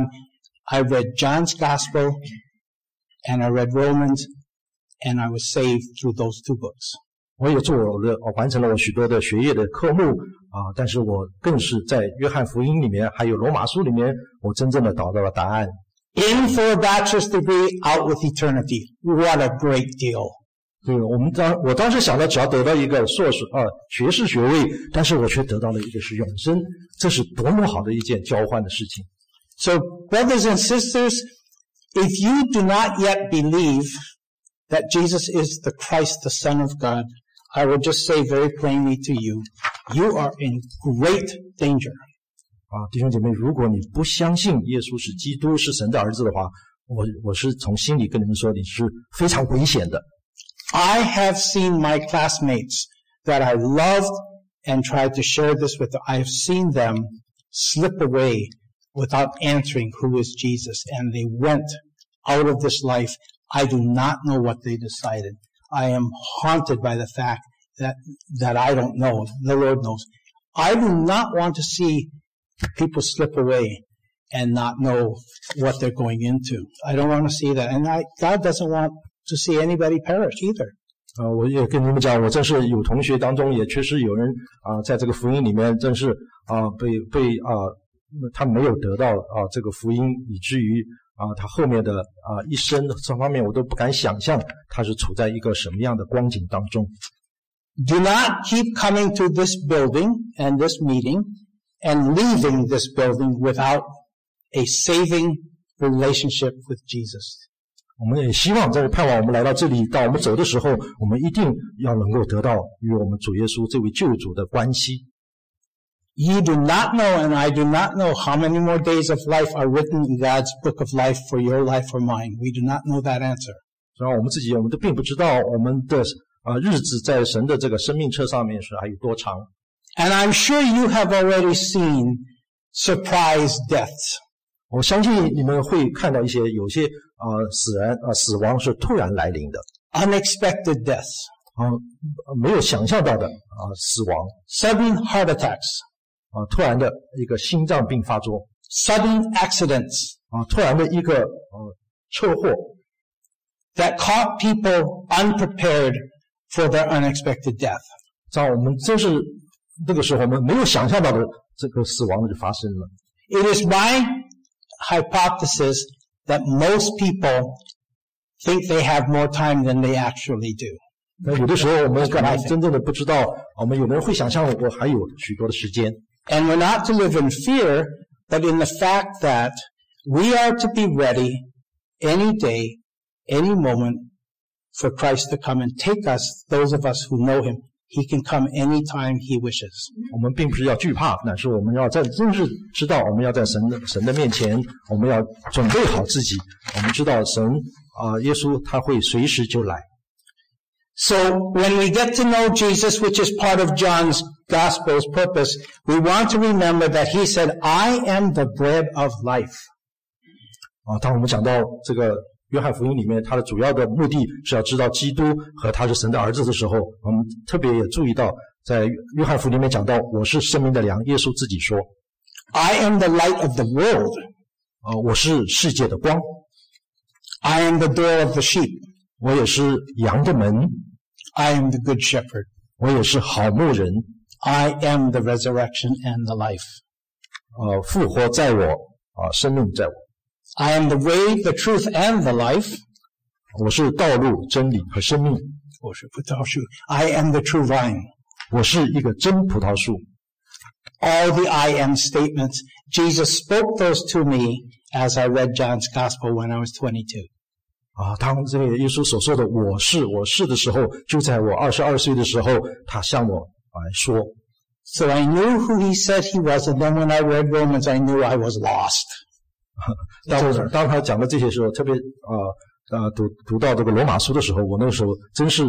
I read John's Gospel, and I read Romans, and I was saved through those two books. 我也完成了我许多的学业的科目但是我更是在约翰福音里面，还有罗马书里面，我真正的找到了答案。 In for a bachelor's degree, out with eternity. What a great deal. 对，我当时想到只要得到一个硕士学士学位，但是我却得到了一个是永生，这是多么好的一件交换的事情。 So, brothers and sisters, if you do not yet believe that Jesus is the Christ, the Son of God, I will just say very plainly to you, you are in great danger. 弟兄姐妹，如果你不相信耶稣是基督，是神的儿子的话，我是从心里跟你们说，你是非常危险的。 I have seen my classmates that I loved and tried to share this with them. I have seen them slip away without answering who is Jesus, and they went out of this life. I do not know what they decided. I am haunted by the fact that I don't know. The Lord knows. I do not want to see people slip away and not know what they're going into. I don't want to see that. And God doesn't want to see anybody perish either. 我也跟你们讲，我真是有同学当中也确实有人在这个福音里面真是他没有得到这个福音，以至于他后面的一生这方面我都不敢想象他是处在一个什么样的光景当中。 Do not keep coming to this building and this meeting and leaving this building without a saving relationship with Jesus. 我们也希望盼望我们来到这里，到我们走的时候，我们一定要能够得到与我们主耶稣这位救主的关系。 You do not know, and I do not know, how many more days of life are written in God's book of life for your life or mine. We do not know that answer. 然后我们都并不知道我们的日子在神的这个生命册上面是还有多长。 And I'm sure you have already seen surprise deaths. 我相信你们会看到有些死亡是突然来临的 unexpected deaths. 没有想象到的死亡 sudden heart attacks. 突然的一个心脏病发作 sudden accidents. 突然的一个车祸 that caught people unprepared for their unexpected death. 让我们真是这个时候我们没有想象到的这个死亡就发生了。 It is my hypothesis that most people think they have more time than they actually do. 那有的时候我们可能真正的不知道，我们有的人会想象我还有许多的时间。 And we're not to live in fear, but in the fact that we are to be ready any day, any moment for Christ to come and take us, those of us who know Him. He can come anytime He wishes. 我们并不是要惧怕，但是我们要真是知道，我们要在神的面前，我们要准备好自己。我们知道神耶稣他会随时就来。 So when we get to know Jesus, which is part of John's Gospel's purpose, we want to remember that He said, I am the bread of life. 当我们讲到这个约翰福音里面，他的主要的目的是要知道基督和他是神的儿子的时候，我们特别也注意到，在约翰福音里面讲到我是生命的粮，耶稣自己说 I am the light of the world. 我是世界的光， I am the door of the sheep. 我也是羊的门， I am the good shepherd. 我也是好牧人， I am the resurrection and the life. 复活在我，生命在我， I am the way, the truth, and the life. 我是道路、真理和生命， I am the true vine. 我是一个真葡萄树。 All the I am statements, Jesus spoke those to me as I read John's Gospel when I was 22. 当这个耶稣所说的我是的时候，就在我22岁的时候，他向我来说。 So I knew who He said He was, and then when I read Romans, I knew I was lost. 当他讲的这些时候，特别读到这个罗马书的时候，我那个时候真是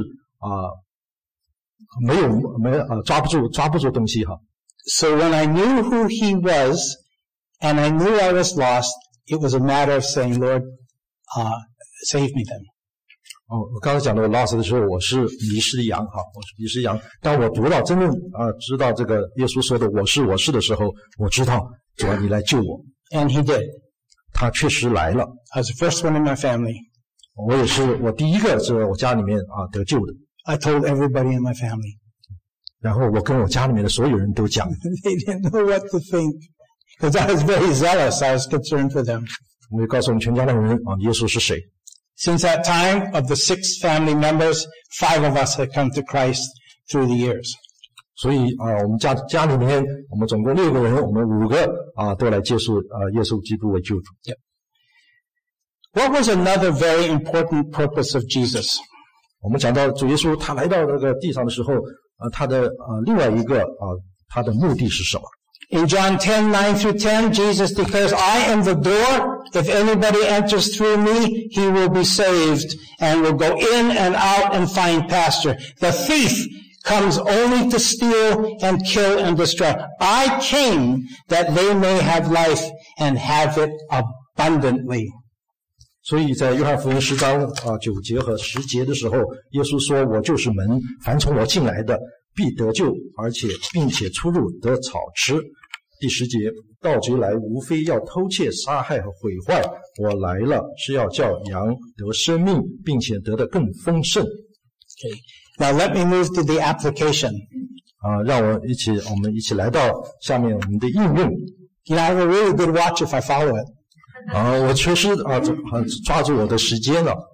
没抓不住东西哈。 So when I knew who He was, and I knew I was lost, it was a matter of saying, Lord, save me then. 我刚才讲到 lost 的时候，我是迷失的羊哈，我是迷失羊。当我读到真正知道这个耶稣说的我是的时候，我知道主啊，你来救我。 And He did. 他确实来了。 I was the first one in my family. 我也是我第一个是我家里面得救的。 I told everybody in my family. 然后我跟我家里面的所有人都讲。 They didn't know what to think, because I was very zealous. I was concerned for them. 我也告诉我们全家的人耶稣是谁。 Since that time, of the 6 family members, 5 of us have come to Christ through the years. 所以我们家里面，我们总共6个人，我们5个都来接受耶稣基督为救主。 Yep. What was another very important purpose of Jesus? 我们讲到主耶稣他来到这个地上的时候，他的另外一个他的目的是什么？ In John 10:9 through 10, Jesus declares, I am the door. If anybody enters through me, he will be saved and will go in and out and find pasture. The thief comes only to steal and kill and destroy. I came that they may have life and have it abundantly. 所以在约翰福音10章9节和10节的时候，耶稣说：“我就是门，凡从我进来的，必得救，并且出入得草吃。”第10节，盗贼来，无非要偷窃、杀害和毁坏。我来了，是要叫羊得生命，并且得的更丰盛。 Okay. Now let me move to the application. 让我们一起来到下面我们的应用。 You know, I have a really good watch if I follow it. 我确实抓住我的时间了。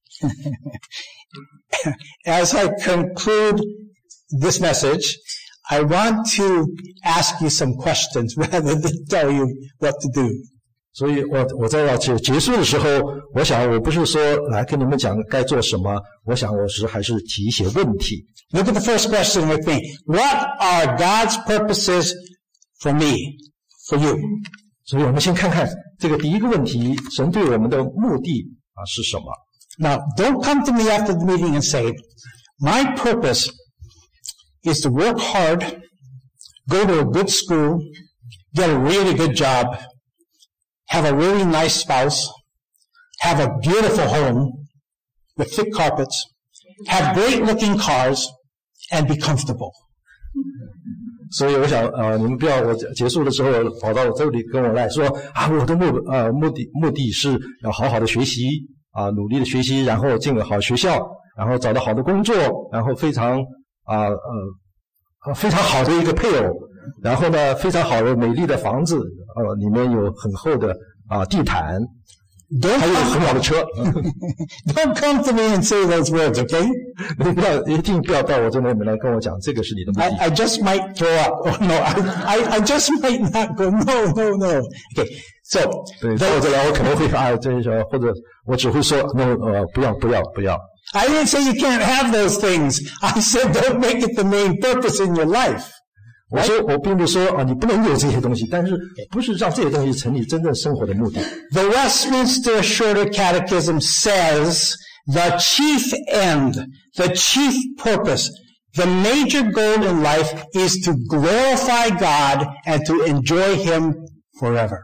As I conclude this message, I want to ask you some questions rather than tell you what to do. 所以我在要结束的时候，我想我不是说来跟你们讲该做什么，我想还是提一些问题。 Look at the first question with me. What are God's purposes for me, for you? 所以我们先看看这个第一个问题，神对我们的目的是什么？ Now, don't come to me after the meeting and say, my purpose is to work hard, go to a good school, get a really good job, have a really nice spouse, have a beautiful home with thick carpets, have great-looking cars, and be comfortable. 所以我想你们不要我结束的时候跑到我这里跟我来说我的目的是要好好的学习努力的学习，然后进个好学校，然后找到好的工作，然后非常非常好的一个配偶，然后呢，非常好的美丽的房子，里面有很厚的地毯，还有很好的车。 Don't come to me and say those words, okay? 一定不要到我这里面来跟我讲，这个是你的目的。 I just might throw up. Oh, no, I just might not go. No. Okay, so 对，到我这来我可能会这些，或者我只会说 no， 不要。 I didn't say you can't have those things. I said don't make it the main purpose in your life. 我并不是说你不能有这些东西，但是不是让这些东西成你真正生活的目的。 The Westminster Shorter Catechism says the chief end, the chief purpose, the major goal in life is to glorify God and to enjoy Him forever.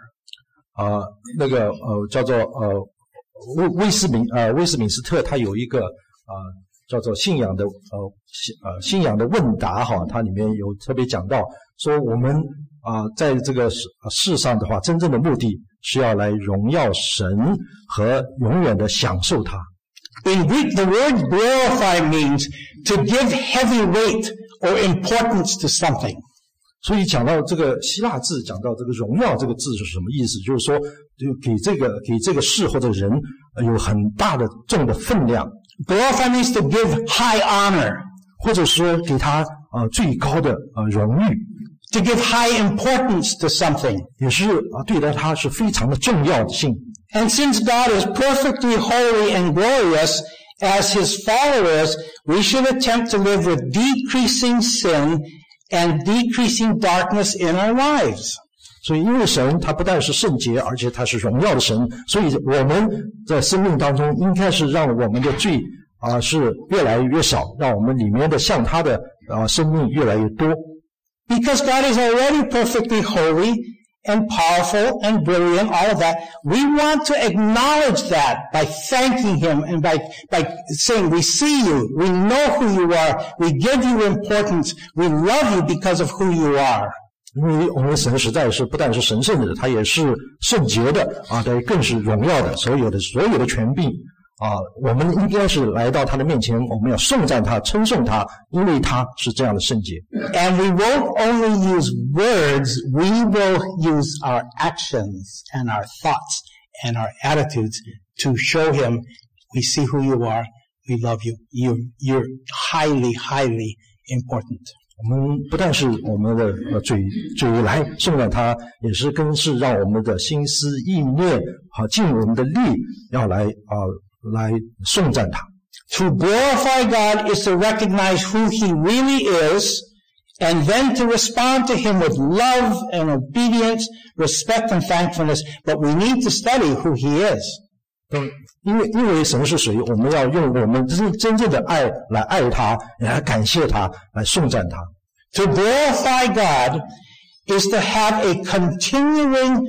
叫做威斯敏斯特，它有一个叫做信仰的问答哈，它里面有特别讲到说，我们在这个世上的话，真正的目的是要来荣耀神和永远的享受它。 In Greek, the word glorify means to give heavy weight or importance to something. 所以讲到这个希腊字，讲到这个荣耀这个字是什么意思？就是说，就给这个事或者人有很大的重的分量。 Glorify means to give high honor, 或者说给他最高的荣誉。 To give high importance to something. 也是对待它是非常的重要性。 And since God is perfectly holy and glorious, as His followers, we should attempt to live with decreasing sin and decreasing darkness in our lives. 所以因为神他不但是圣洁，而且他是荣耀的神，所以我们在生命当中应该是让我们的罪是越来越少，让我们里面的像他的生命越来越多。 Because God is already perfectly holy and powerful and brilliant, all of that. We want to acknowledge that by thanking Him and by saying, we see you, we know who you are, we give you importance, we love you because of who you are. 因为我们神实在是不但是神圣的，他也是圣洁的对，更是荣耀的，所有的权柄我们应该是来到他的面前，我们要颂赞他，称颂他，因为他是这样的圣洁。 And we won't only use words, we will use our actions and our thoughts and our attitudes to show Him, we see who you are, we love you, you're highly, highly important. 我们不但是我们的嘴来颂赞他，也是更是让我们的心思意念尽我们的力要来颂赞他。 To glorify God is to recognize who He really is, and then to respond to Him with love and obedience, respect and thankfulness. But we need to study who He is. 因为神是谁，我们要用我们真正的爱来爱他，来感谢他，来颂赞他。 To glorify God is to have a continuing,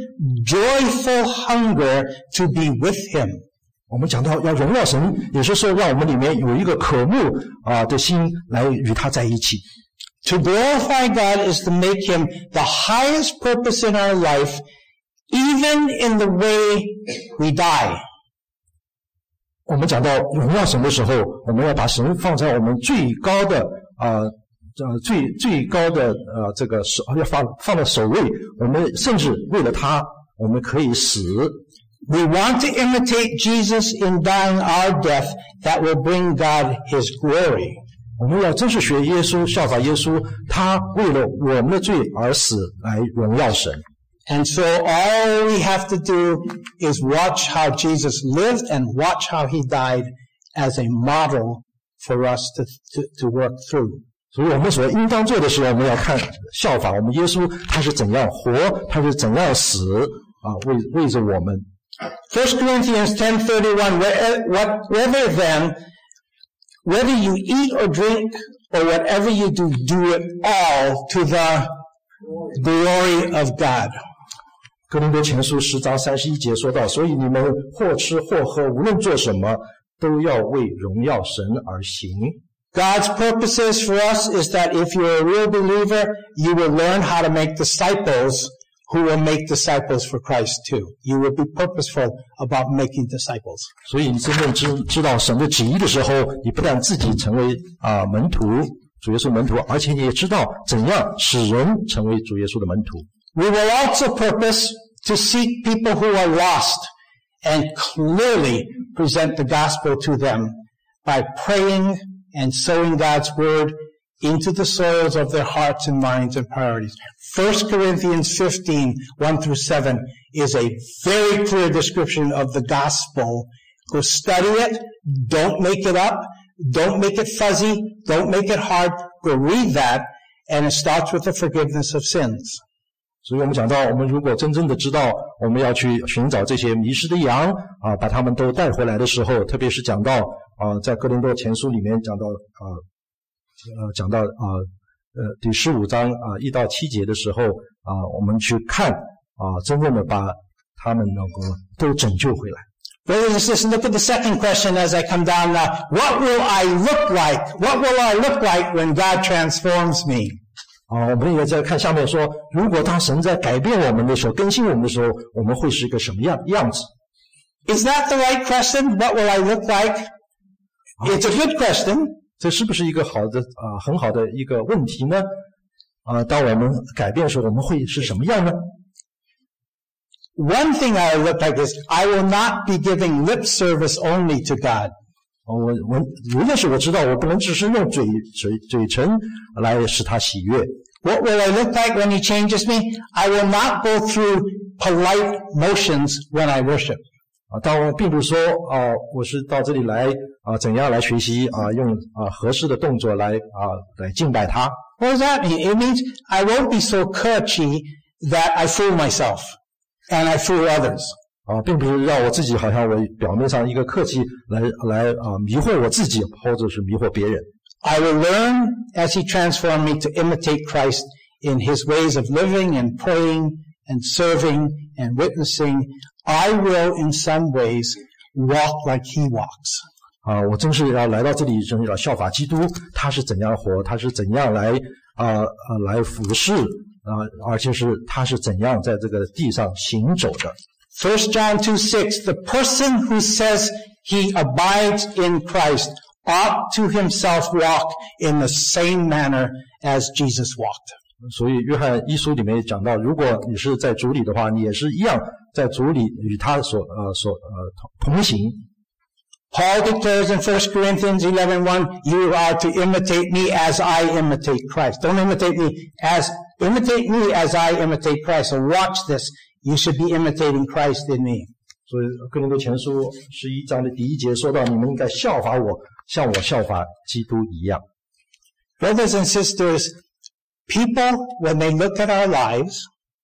joyful hunger to be with Him. 我们讲到要荣耀神，也就是说让我们里面有一个渴慕的心来与他在一起。 To glorify God is to make Him the highest purpose in our life, even in the way we die. 我们讲到荣耀神的时候，我们要把神放在我们最高的最高的这个要放在首位。我们甚至为了他，我们可以死。 We want to imitate Jesus in dying our death that will bring God His glory. 我们要真是学耶稣，效法耶稣，他为了我们的罪而死，来荣耀神。 And so all we have to do is watch how Jesus lived and watch how He died as a model for us to work through. 所以我们所应当做的是，我们要看效法我们耶稣，他是怎样活，他是怎样死为着我们。 1 Corinthians 10:31, whether then, whether you eat or drink or whatever you do, do it all to the glory of God. 哥林多前书10章31节说到，所以你们或吃或喝，无论做什么，都要为荣耀神而行。 God's purposes for us is that if you're a real believer, you will learn how to make disciples who will make disciples for Christ too. You will be purposeful about making disciples. 所以你真正知道神的旨意的时候，你不但自己成为门徒， 主耶稣门徒，而且也知道怎样使人成为主耶稣的门徒。 We will also purpose to seek people who are lost and clearly present the gospel to them by praying and sowing God's word into the soils of their hearts and minds and priorities. 1 Corinthians 15, 1 through 7 is a very clear description of the gospel. Go study it. Don't make it up. Don't make it fuzzy. Don't make it hard. Go read that. And it starts with the forgiveness of sins. 所以我们讲到，我们如果真正的知道我们要去寻找这些迷失的羊啊，把他们都带回来的时候，特别是讲到在哥林多前书里面讲到第15章1到7节的时候我们去看真正的把他们能够都拯救回来。 Brothers and sisters, look at the second question as I come down now. What will I look like? What will I look like when God transforms me? 我们也在看下面说，如果当神在改变我们的时候，更新我们的时候，我们会是一个什么样子？ Is that the right question? What will I look like? It's a good question. 这是不是一个很好的一个问题呢？当我们改变的时候，我们会是什么样呢？ One thing I look like is I will not be giving lip service only to God. 有件事我知道，我不能只是用嘴唇来使他喜悦。 What will I look like when He changes me? I will not go through polite motions when I worship. 当我并不是说我是到这里来怎样来学习用合适的动作来敬拜他。 What does that mean? It means I won't be so cushy that I fool myself and I fool others. 并不是让我自己好像我表面上一个客气来迷惑我自己，或者是迷惑别人。 I will learn as He transforms me to imitate Christ in His ways of living and praying and serving and witnessing. I will in some ways walk like He walks. 我真是要来到这里，真是要效法基督，他是怎样活，他是怎样来服侍而且是他是怎样在这个地上行走的。 1 John 2:6, the person who says he abides in Christ ought to himself walk in the same manner as Jesus walked. 所以约翰一书里面讲到，如果你是在主里的话，你也是一样在主里与他同行。 Paul declares in 1 Corinthians 11:1, you are to imitate me as I imitate Christ. Don't imitate me as I imitate Christ. So watch this. You should be imitating Christ in me. 所以哥林多前书11章的第1节说到，你们应该效法我，像我效法基督一样。 Brothers and sisters, people, when they look at our lives,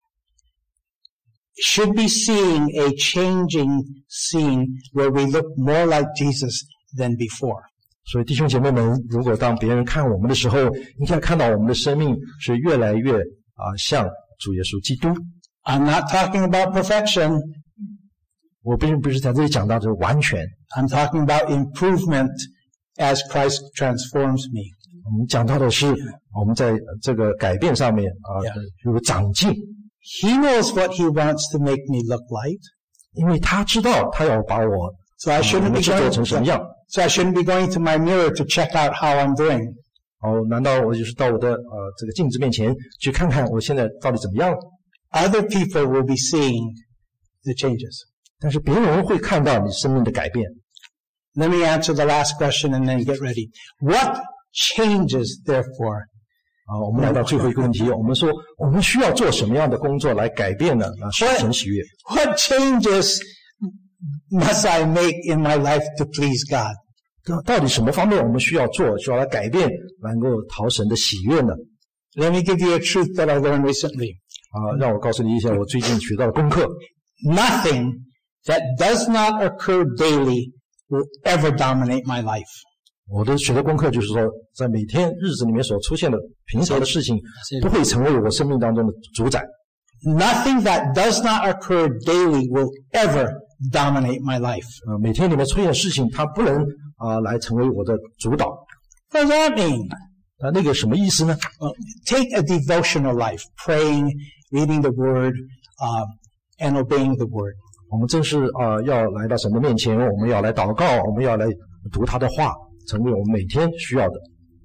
should be seeing a changing scene where we look more like Jesus than before. 所以弟兄姐妹们，如果当别人看我们的时候，应该看到我们的生命是越来越像主耶稣基督。 I'm not talking about perfection. 我并不是在这里讲到这完全。 I'm talking about improvement as Christ transforms me. 我们讲到的是我们在这个改变上面有长进。 He knows what He wants to make me look like. 因为他知道他要把我 So I shouldn't be 制作成什么样。 So I shouldn't be going to my mirror to check out how I'm doing. 难道我就是到我的这个镜子面前去看看我现在到底怎么样？ Other people will be seeing the changes. 但是别人会看到你生命的改变。 Let me answer the last question and then get ready. What changes, therefore? 我们来到最后一个问题，我们说我们需要做什么样的工作来改变呢？使神喜悦。 What changes must I make in my life to please God? 到底什么方面我们需要做，需要来改变，能够讨神的喜悦呢？ Let me give you a truth that I learned recently. 让我告诉你一下我最近学到的功课。 Nothing that does not occur daily will ever dominate my life. 我的学的功课就是说，在每天日子里面所出现的平常的事情，不会成为我生命当中的主宰。 Nothing that does not occur daily will ever dominate my life. 每天里面出现的事情，它不能来成为我的主导。 What does that mean? 那个什么意思呢？ Take a devotional life, praying, reading the Word, and obeying the Word. 我们正是要来到神的面前，我们要来祷告，我们要来读他的话，成为我们每天需要的。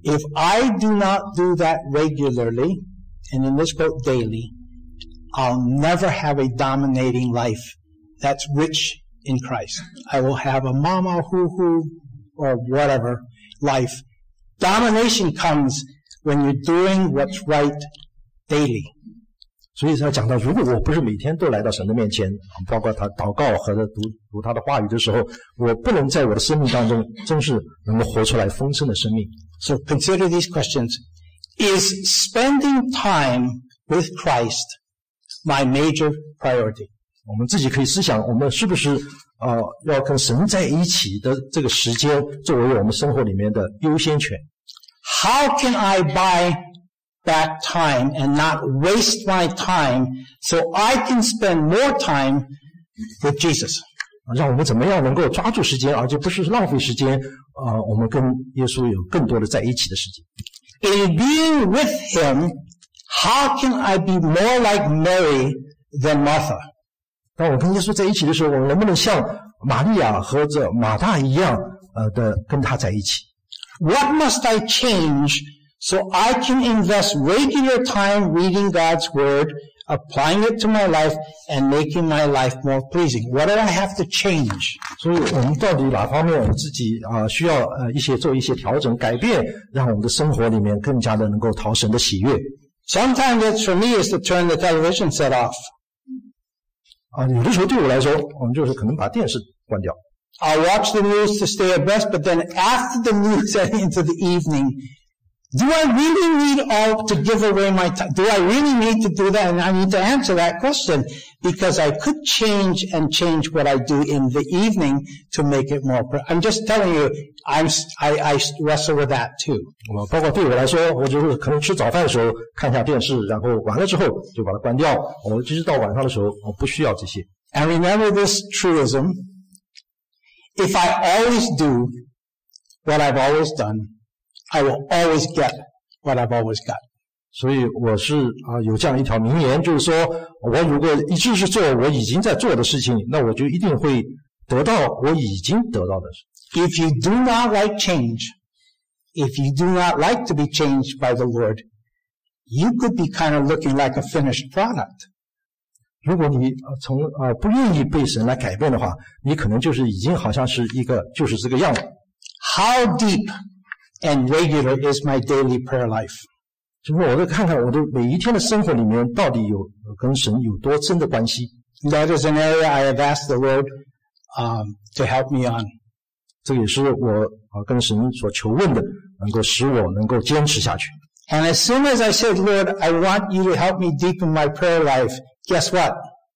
If I do not do that regularly, and in this quote daily, I'll never have a dominating life that's rich in Christ. I will have a mama hoo-hoo or whatever life. Domination comes when you're doing what's right daily. 所以他讲到，如果我不是每天都来到神的面前，包括他祷告和读他的话语的时候，我不能在我的生命当中真是能够活出来丰盛的生命。 So consider these questions. Is spending time with Christ my major priority? 我们自己可以思想，我们是不是要跟神在一起的这个时间作为我们生活里面的优先权？ How can I buy back time and not waste my time so I can spend more time with Jesus? 让我们怎么样能够抓住时间，而且不是浪费时间我们跟耶稣有更多的在一起的时间。 In being with Him, how can I be more like Mary than Martha? 当我跟耶稣在一起的时候，我能不能像玛利亚和这马大一样的跟他在一起？ What must I change so I can invest regular time reading God's Word, applying it to my life, and making my life more pleasing? What do I have to change? 所以我们到底哪方面我们自己需要做一些调整改变，让我们的生活里面更加的能够讨神的喜悦。 Sometimes it's for me is to turn the television set off. 有的时候对我来说，我们就是可能把电视关掉。 I'll watch the news to stay abreast, but then after the news and into the evening, do I really need to give away my time? Do I really need to do that? And I need to answer that question because I could change what I do in the evening to make it more. I'm just telling you, I wrestle with that too. 包括对我来说，我就是可能吃早饭的时候看一下电视，然后完了之后就把它关掉。我其实到晚上的时候，我不需要这些。 And remember this truism. If I always do what I've always done, I will always get what I've always got. 所以我是有这样一条名言，就是说我如果一直是做我已经在做的事情，那我就一定会得到我已经得到的事。 If you do not like change, if you do not like to be changed by the Lord, you could be kind of looking like a finished product. 如果你不愿意被神来改变的话，你可能就是已经好像是就是这个样子。 How deep and regular is my daily prayer life? 就是我再看看我的每一天的生活里面到底有跟神有多深的关系。 That is an area I have asked the Lord to help me on. 这也是我跟神所求问的，能够使我能够坚持下去。 And as soon as I said, Lord, I want you to help me deepen my prayer life, guess what?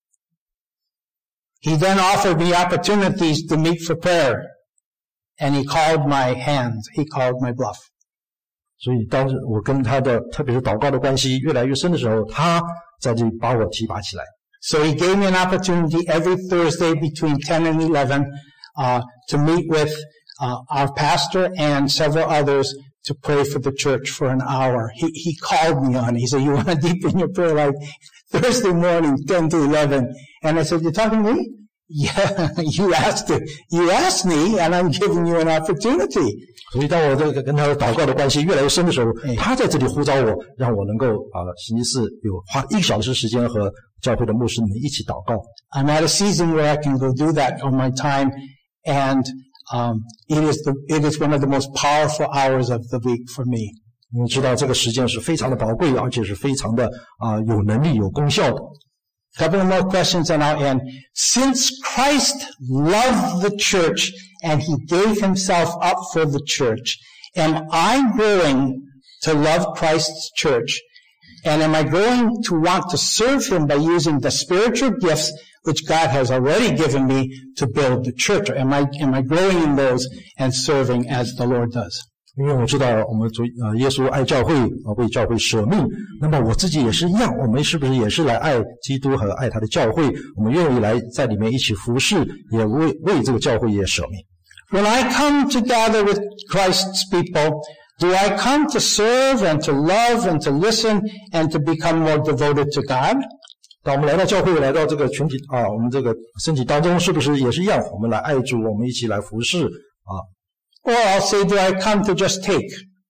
He then offered me opportunities to meet for prayer. And he called my hands. He called my bluff. 所以当我跟他的特别是祷告的关系越来越深的时候，他在这里把我提拔起来。 So he gave me an opportunity every Thursday between 10 and 11 to meet with our pastor and several others to pray for the church for an hour. He called me on. He said, you want to deepen your prayer life? Thursday morning, 10 to 11. And I said, you're talking to me? Yeah, you asked me, and I'm giving you an opportunity. 所以当我这个跟他的祷告的关系越来越深的时候，他在这里呼召我，让我能够星期四有花1个小时时间和教会的牧师们一起祷告。 I'm at a season where I can go do that on my time, and it is one of the most powerful hours of the week for me. 你知道这个时间是非常的宝贵，而且是非常的有能力、有功效的。 Couple more questions and I'll end. Since Christ loved the church and he gave himself up for the church, am I growing to love Christ's church? And am I growing to want to serve him by using the spiritual gifts which God has already given me to build the church? Or am I growing in those and serving as the Lord does? 因为我知道我们耶稣爱教会为教会舍命，那么我自己也是一样，我们是不是也是来爱基督和爱他的教会？我们愿意来在里面一起服侍，也为这个教会也舍命。 When I come together with Christ's people, do I come to serve and to love and to listen and to become more devoted to God? 当我们来到教会，来到这个群体我们这个身体当中，是不是也是一样？我们来爱主，我们一起来服侍。Or I'll say, do I come to just take?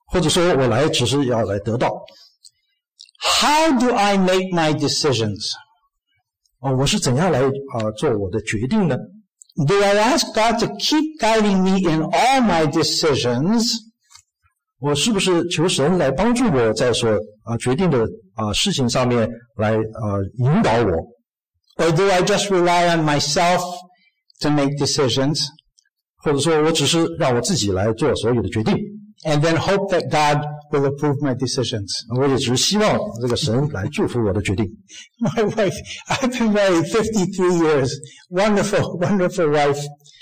或者说我来只是要来得到。 How do I make my decisions? 我是怎样来做我的决定呢？ Do I ask God to keep guiding me in all my decisions? 我是不是求神来帮助我在所决定的事情上面来引导我？ Or do I just rely on myself to make decisions? 或者说我只是让我自己来做所有的决定 And then hope that God will approve my decisions. 我也只是希望这个神来祝福我的决定。 My wife, I've been married 53 years. Wonderful, wonderful wife.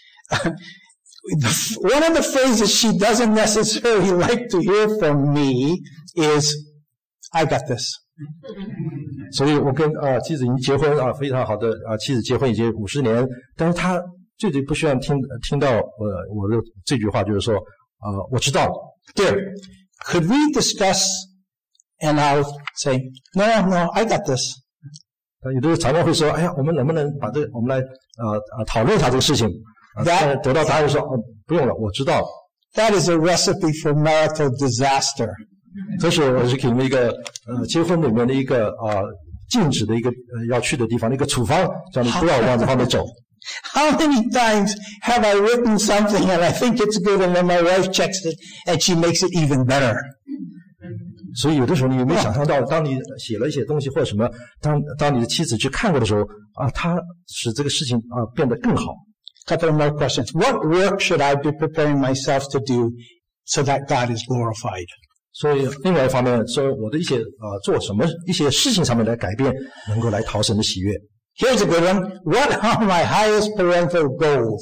One of the phrases she doesn't necessarily like to hear from me is, I got this. 所以我跟妻子已经结婚非常好的妻子结婚已经50年，但是她最不希望听到我的这句话，就是说我知道。 Dear, could we discuss? And I'll say, no, I got this. 有的常常会说，哎呀，我们能不能把我们来讨论一下这个事情？得到答案说，不用了，我知道。 That is a recipe for marital disaster. 这是我是给你们一个结婚里面的一个禁止的一个要去的地方的一个处方，叫你不要往这方面走。 How many times have I written something and I think it's good and then my wife checks it and she makes it even better? 所以有的时候你有没有想象到，当你写了一些东西或者什么，当你的妻子去看过的时候她使这个事情变得更好。 Couple of more questions. What work should I be preparing myself to do so that God is glorified? 所以另外一方面说我的一些做什么一些事情上面来改变，能够来讨神的喜悦。 Here's a good one. What are my highest parental goals?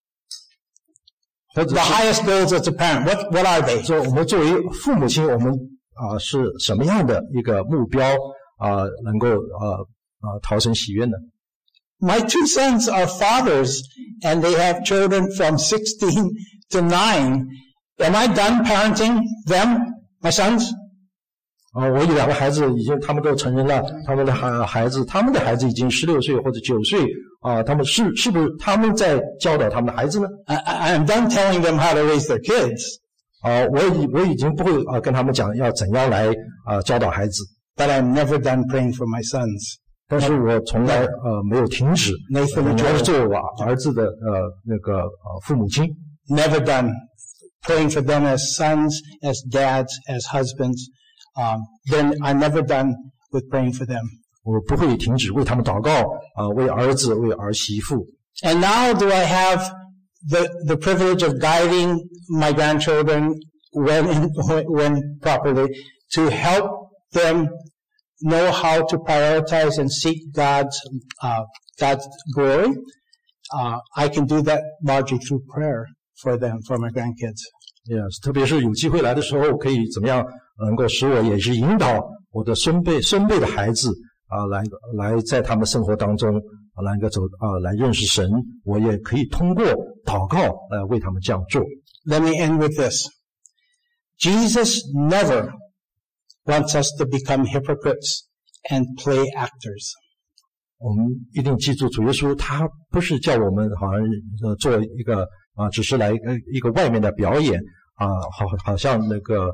The highest goals as a parent. What are they? 说我们作为父母亲，我们是什么样的一个目标能够讨神喜悦呢？ My two sons are fathers and they have children from 16 to 9. Am I done parenting them, my sons? 我有2个孩子他们都成人了，他们的孩子已经16岁或者9岁他们是不是他们在教导他们的孩子呢？ I'm done telling them how to raise their kids. 我已经不会跟他们讲要怎样来教导孩子。 But I'm never done praying for my sons. 但是我从来没有停止，来做我儿子的那个父母亲。 Never done praying for them as sons, as dads, as husbands. Then I'm never done with praying for them. 我不会停止为他们祷告为儿子为儿媳妇。 And now do I have the privilege of guiding my grandchildren when properly to help them know how to prioritize and seek God's glory. I can do that largely through prayer for them, for my grandkids. Yes, 特别是有机会来的时候，可以怎么样能够使我也是引导我的孙辈的孩子来在他们生活当中能够来认识神，我也可以通过祷告来为他们这样做。 Let me end with this. Jesus never wants us to become hypocrites and play actors. 我们一定记住，主耶稣他不是叫我们好像做一个只是来一个外面的表演好像那个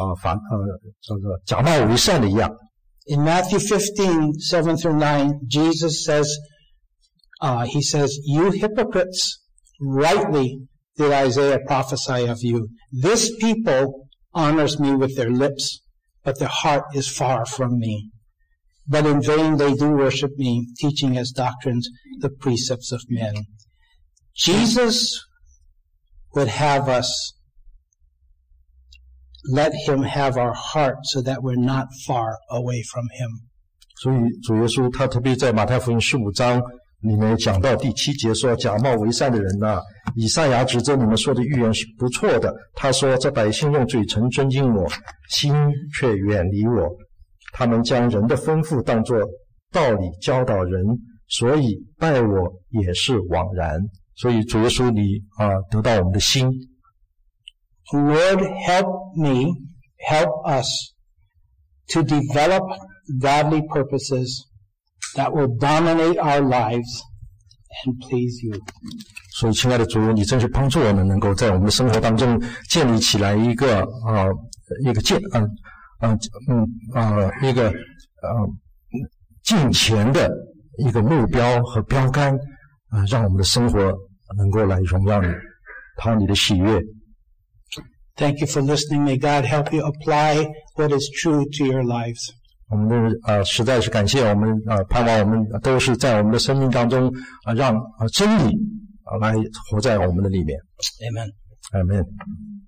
假冒为善的一样。 In Matthew 15, 7 through 9, Jesus says, he says, you hypocrites, rightly did Isaiah prophesy of you. This people honors me with their lips, but their heart is far from me. But in vain they do worship me, teaching as doctrines the precepts of men. Jesus would have us let him have our heart so that we're not far away from him. 所以主耶稣他特别在马太福音15章里面讲到第7节说，假冒为善的人以赛亚指着你们说的预言是不错的。他说，这百姓用嘴唇尊敬我，心却远离我。他们将人的吩咐当作道理教导人，所以拜我也是枉然。所以主耶稣你得到我们的心。 Lord, help me, help us to develop godly purposes that will dominate our lives and please you. 所以亲爱的主，你真是帮助我们能够在我们的生活当中建立起来一个敬虔的一个目标和标杆让我们的生活能够来荣耀你，讨你的喜悦。 Thank you for listening. May God help you apply what is true to your lives. 我们实在是感谢我们盼望我们都是在我们的生命当中让真理来活在我们的里面。 Amen. Amen.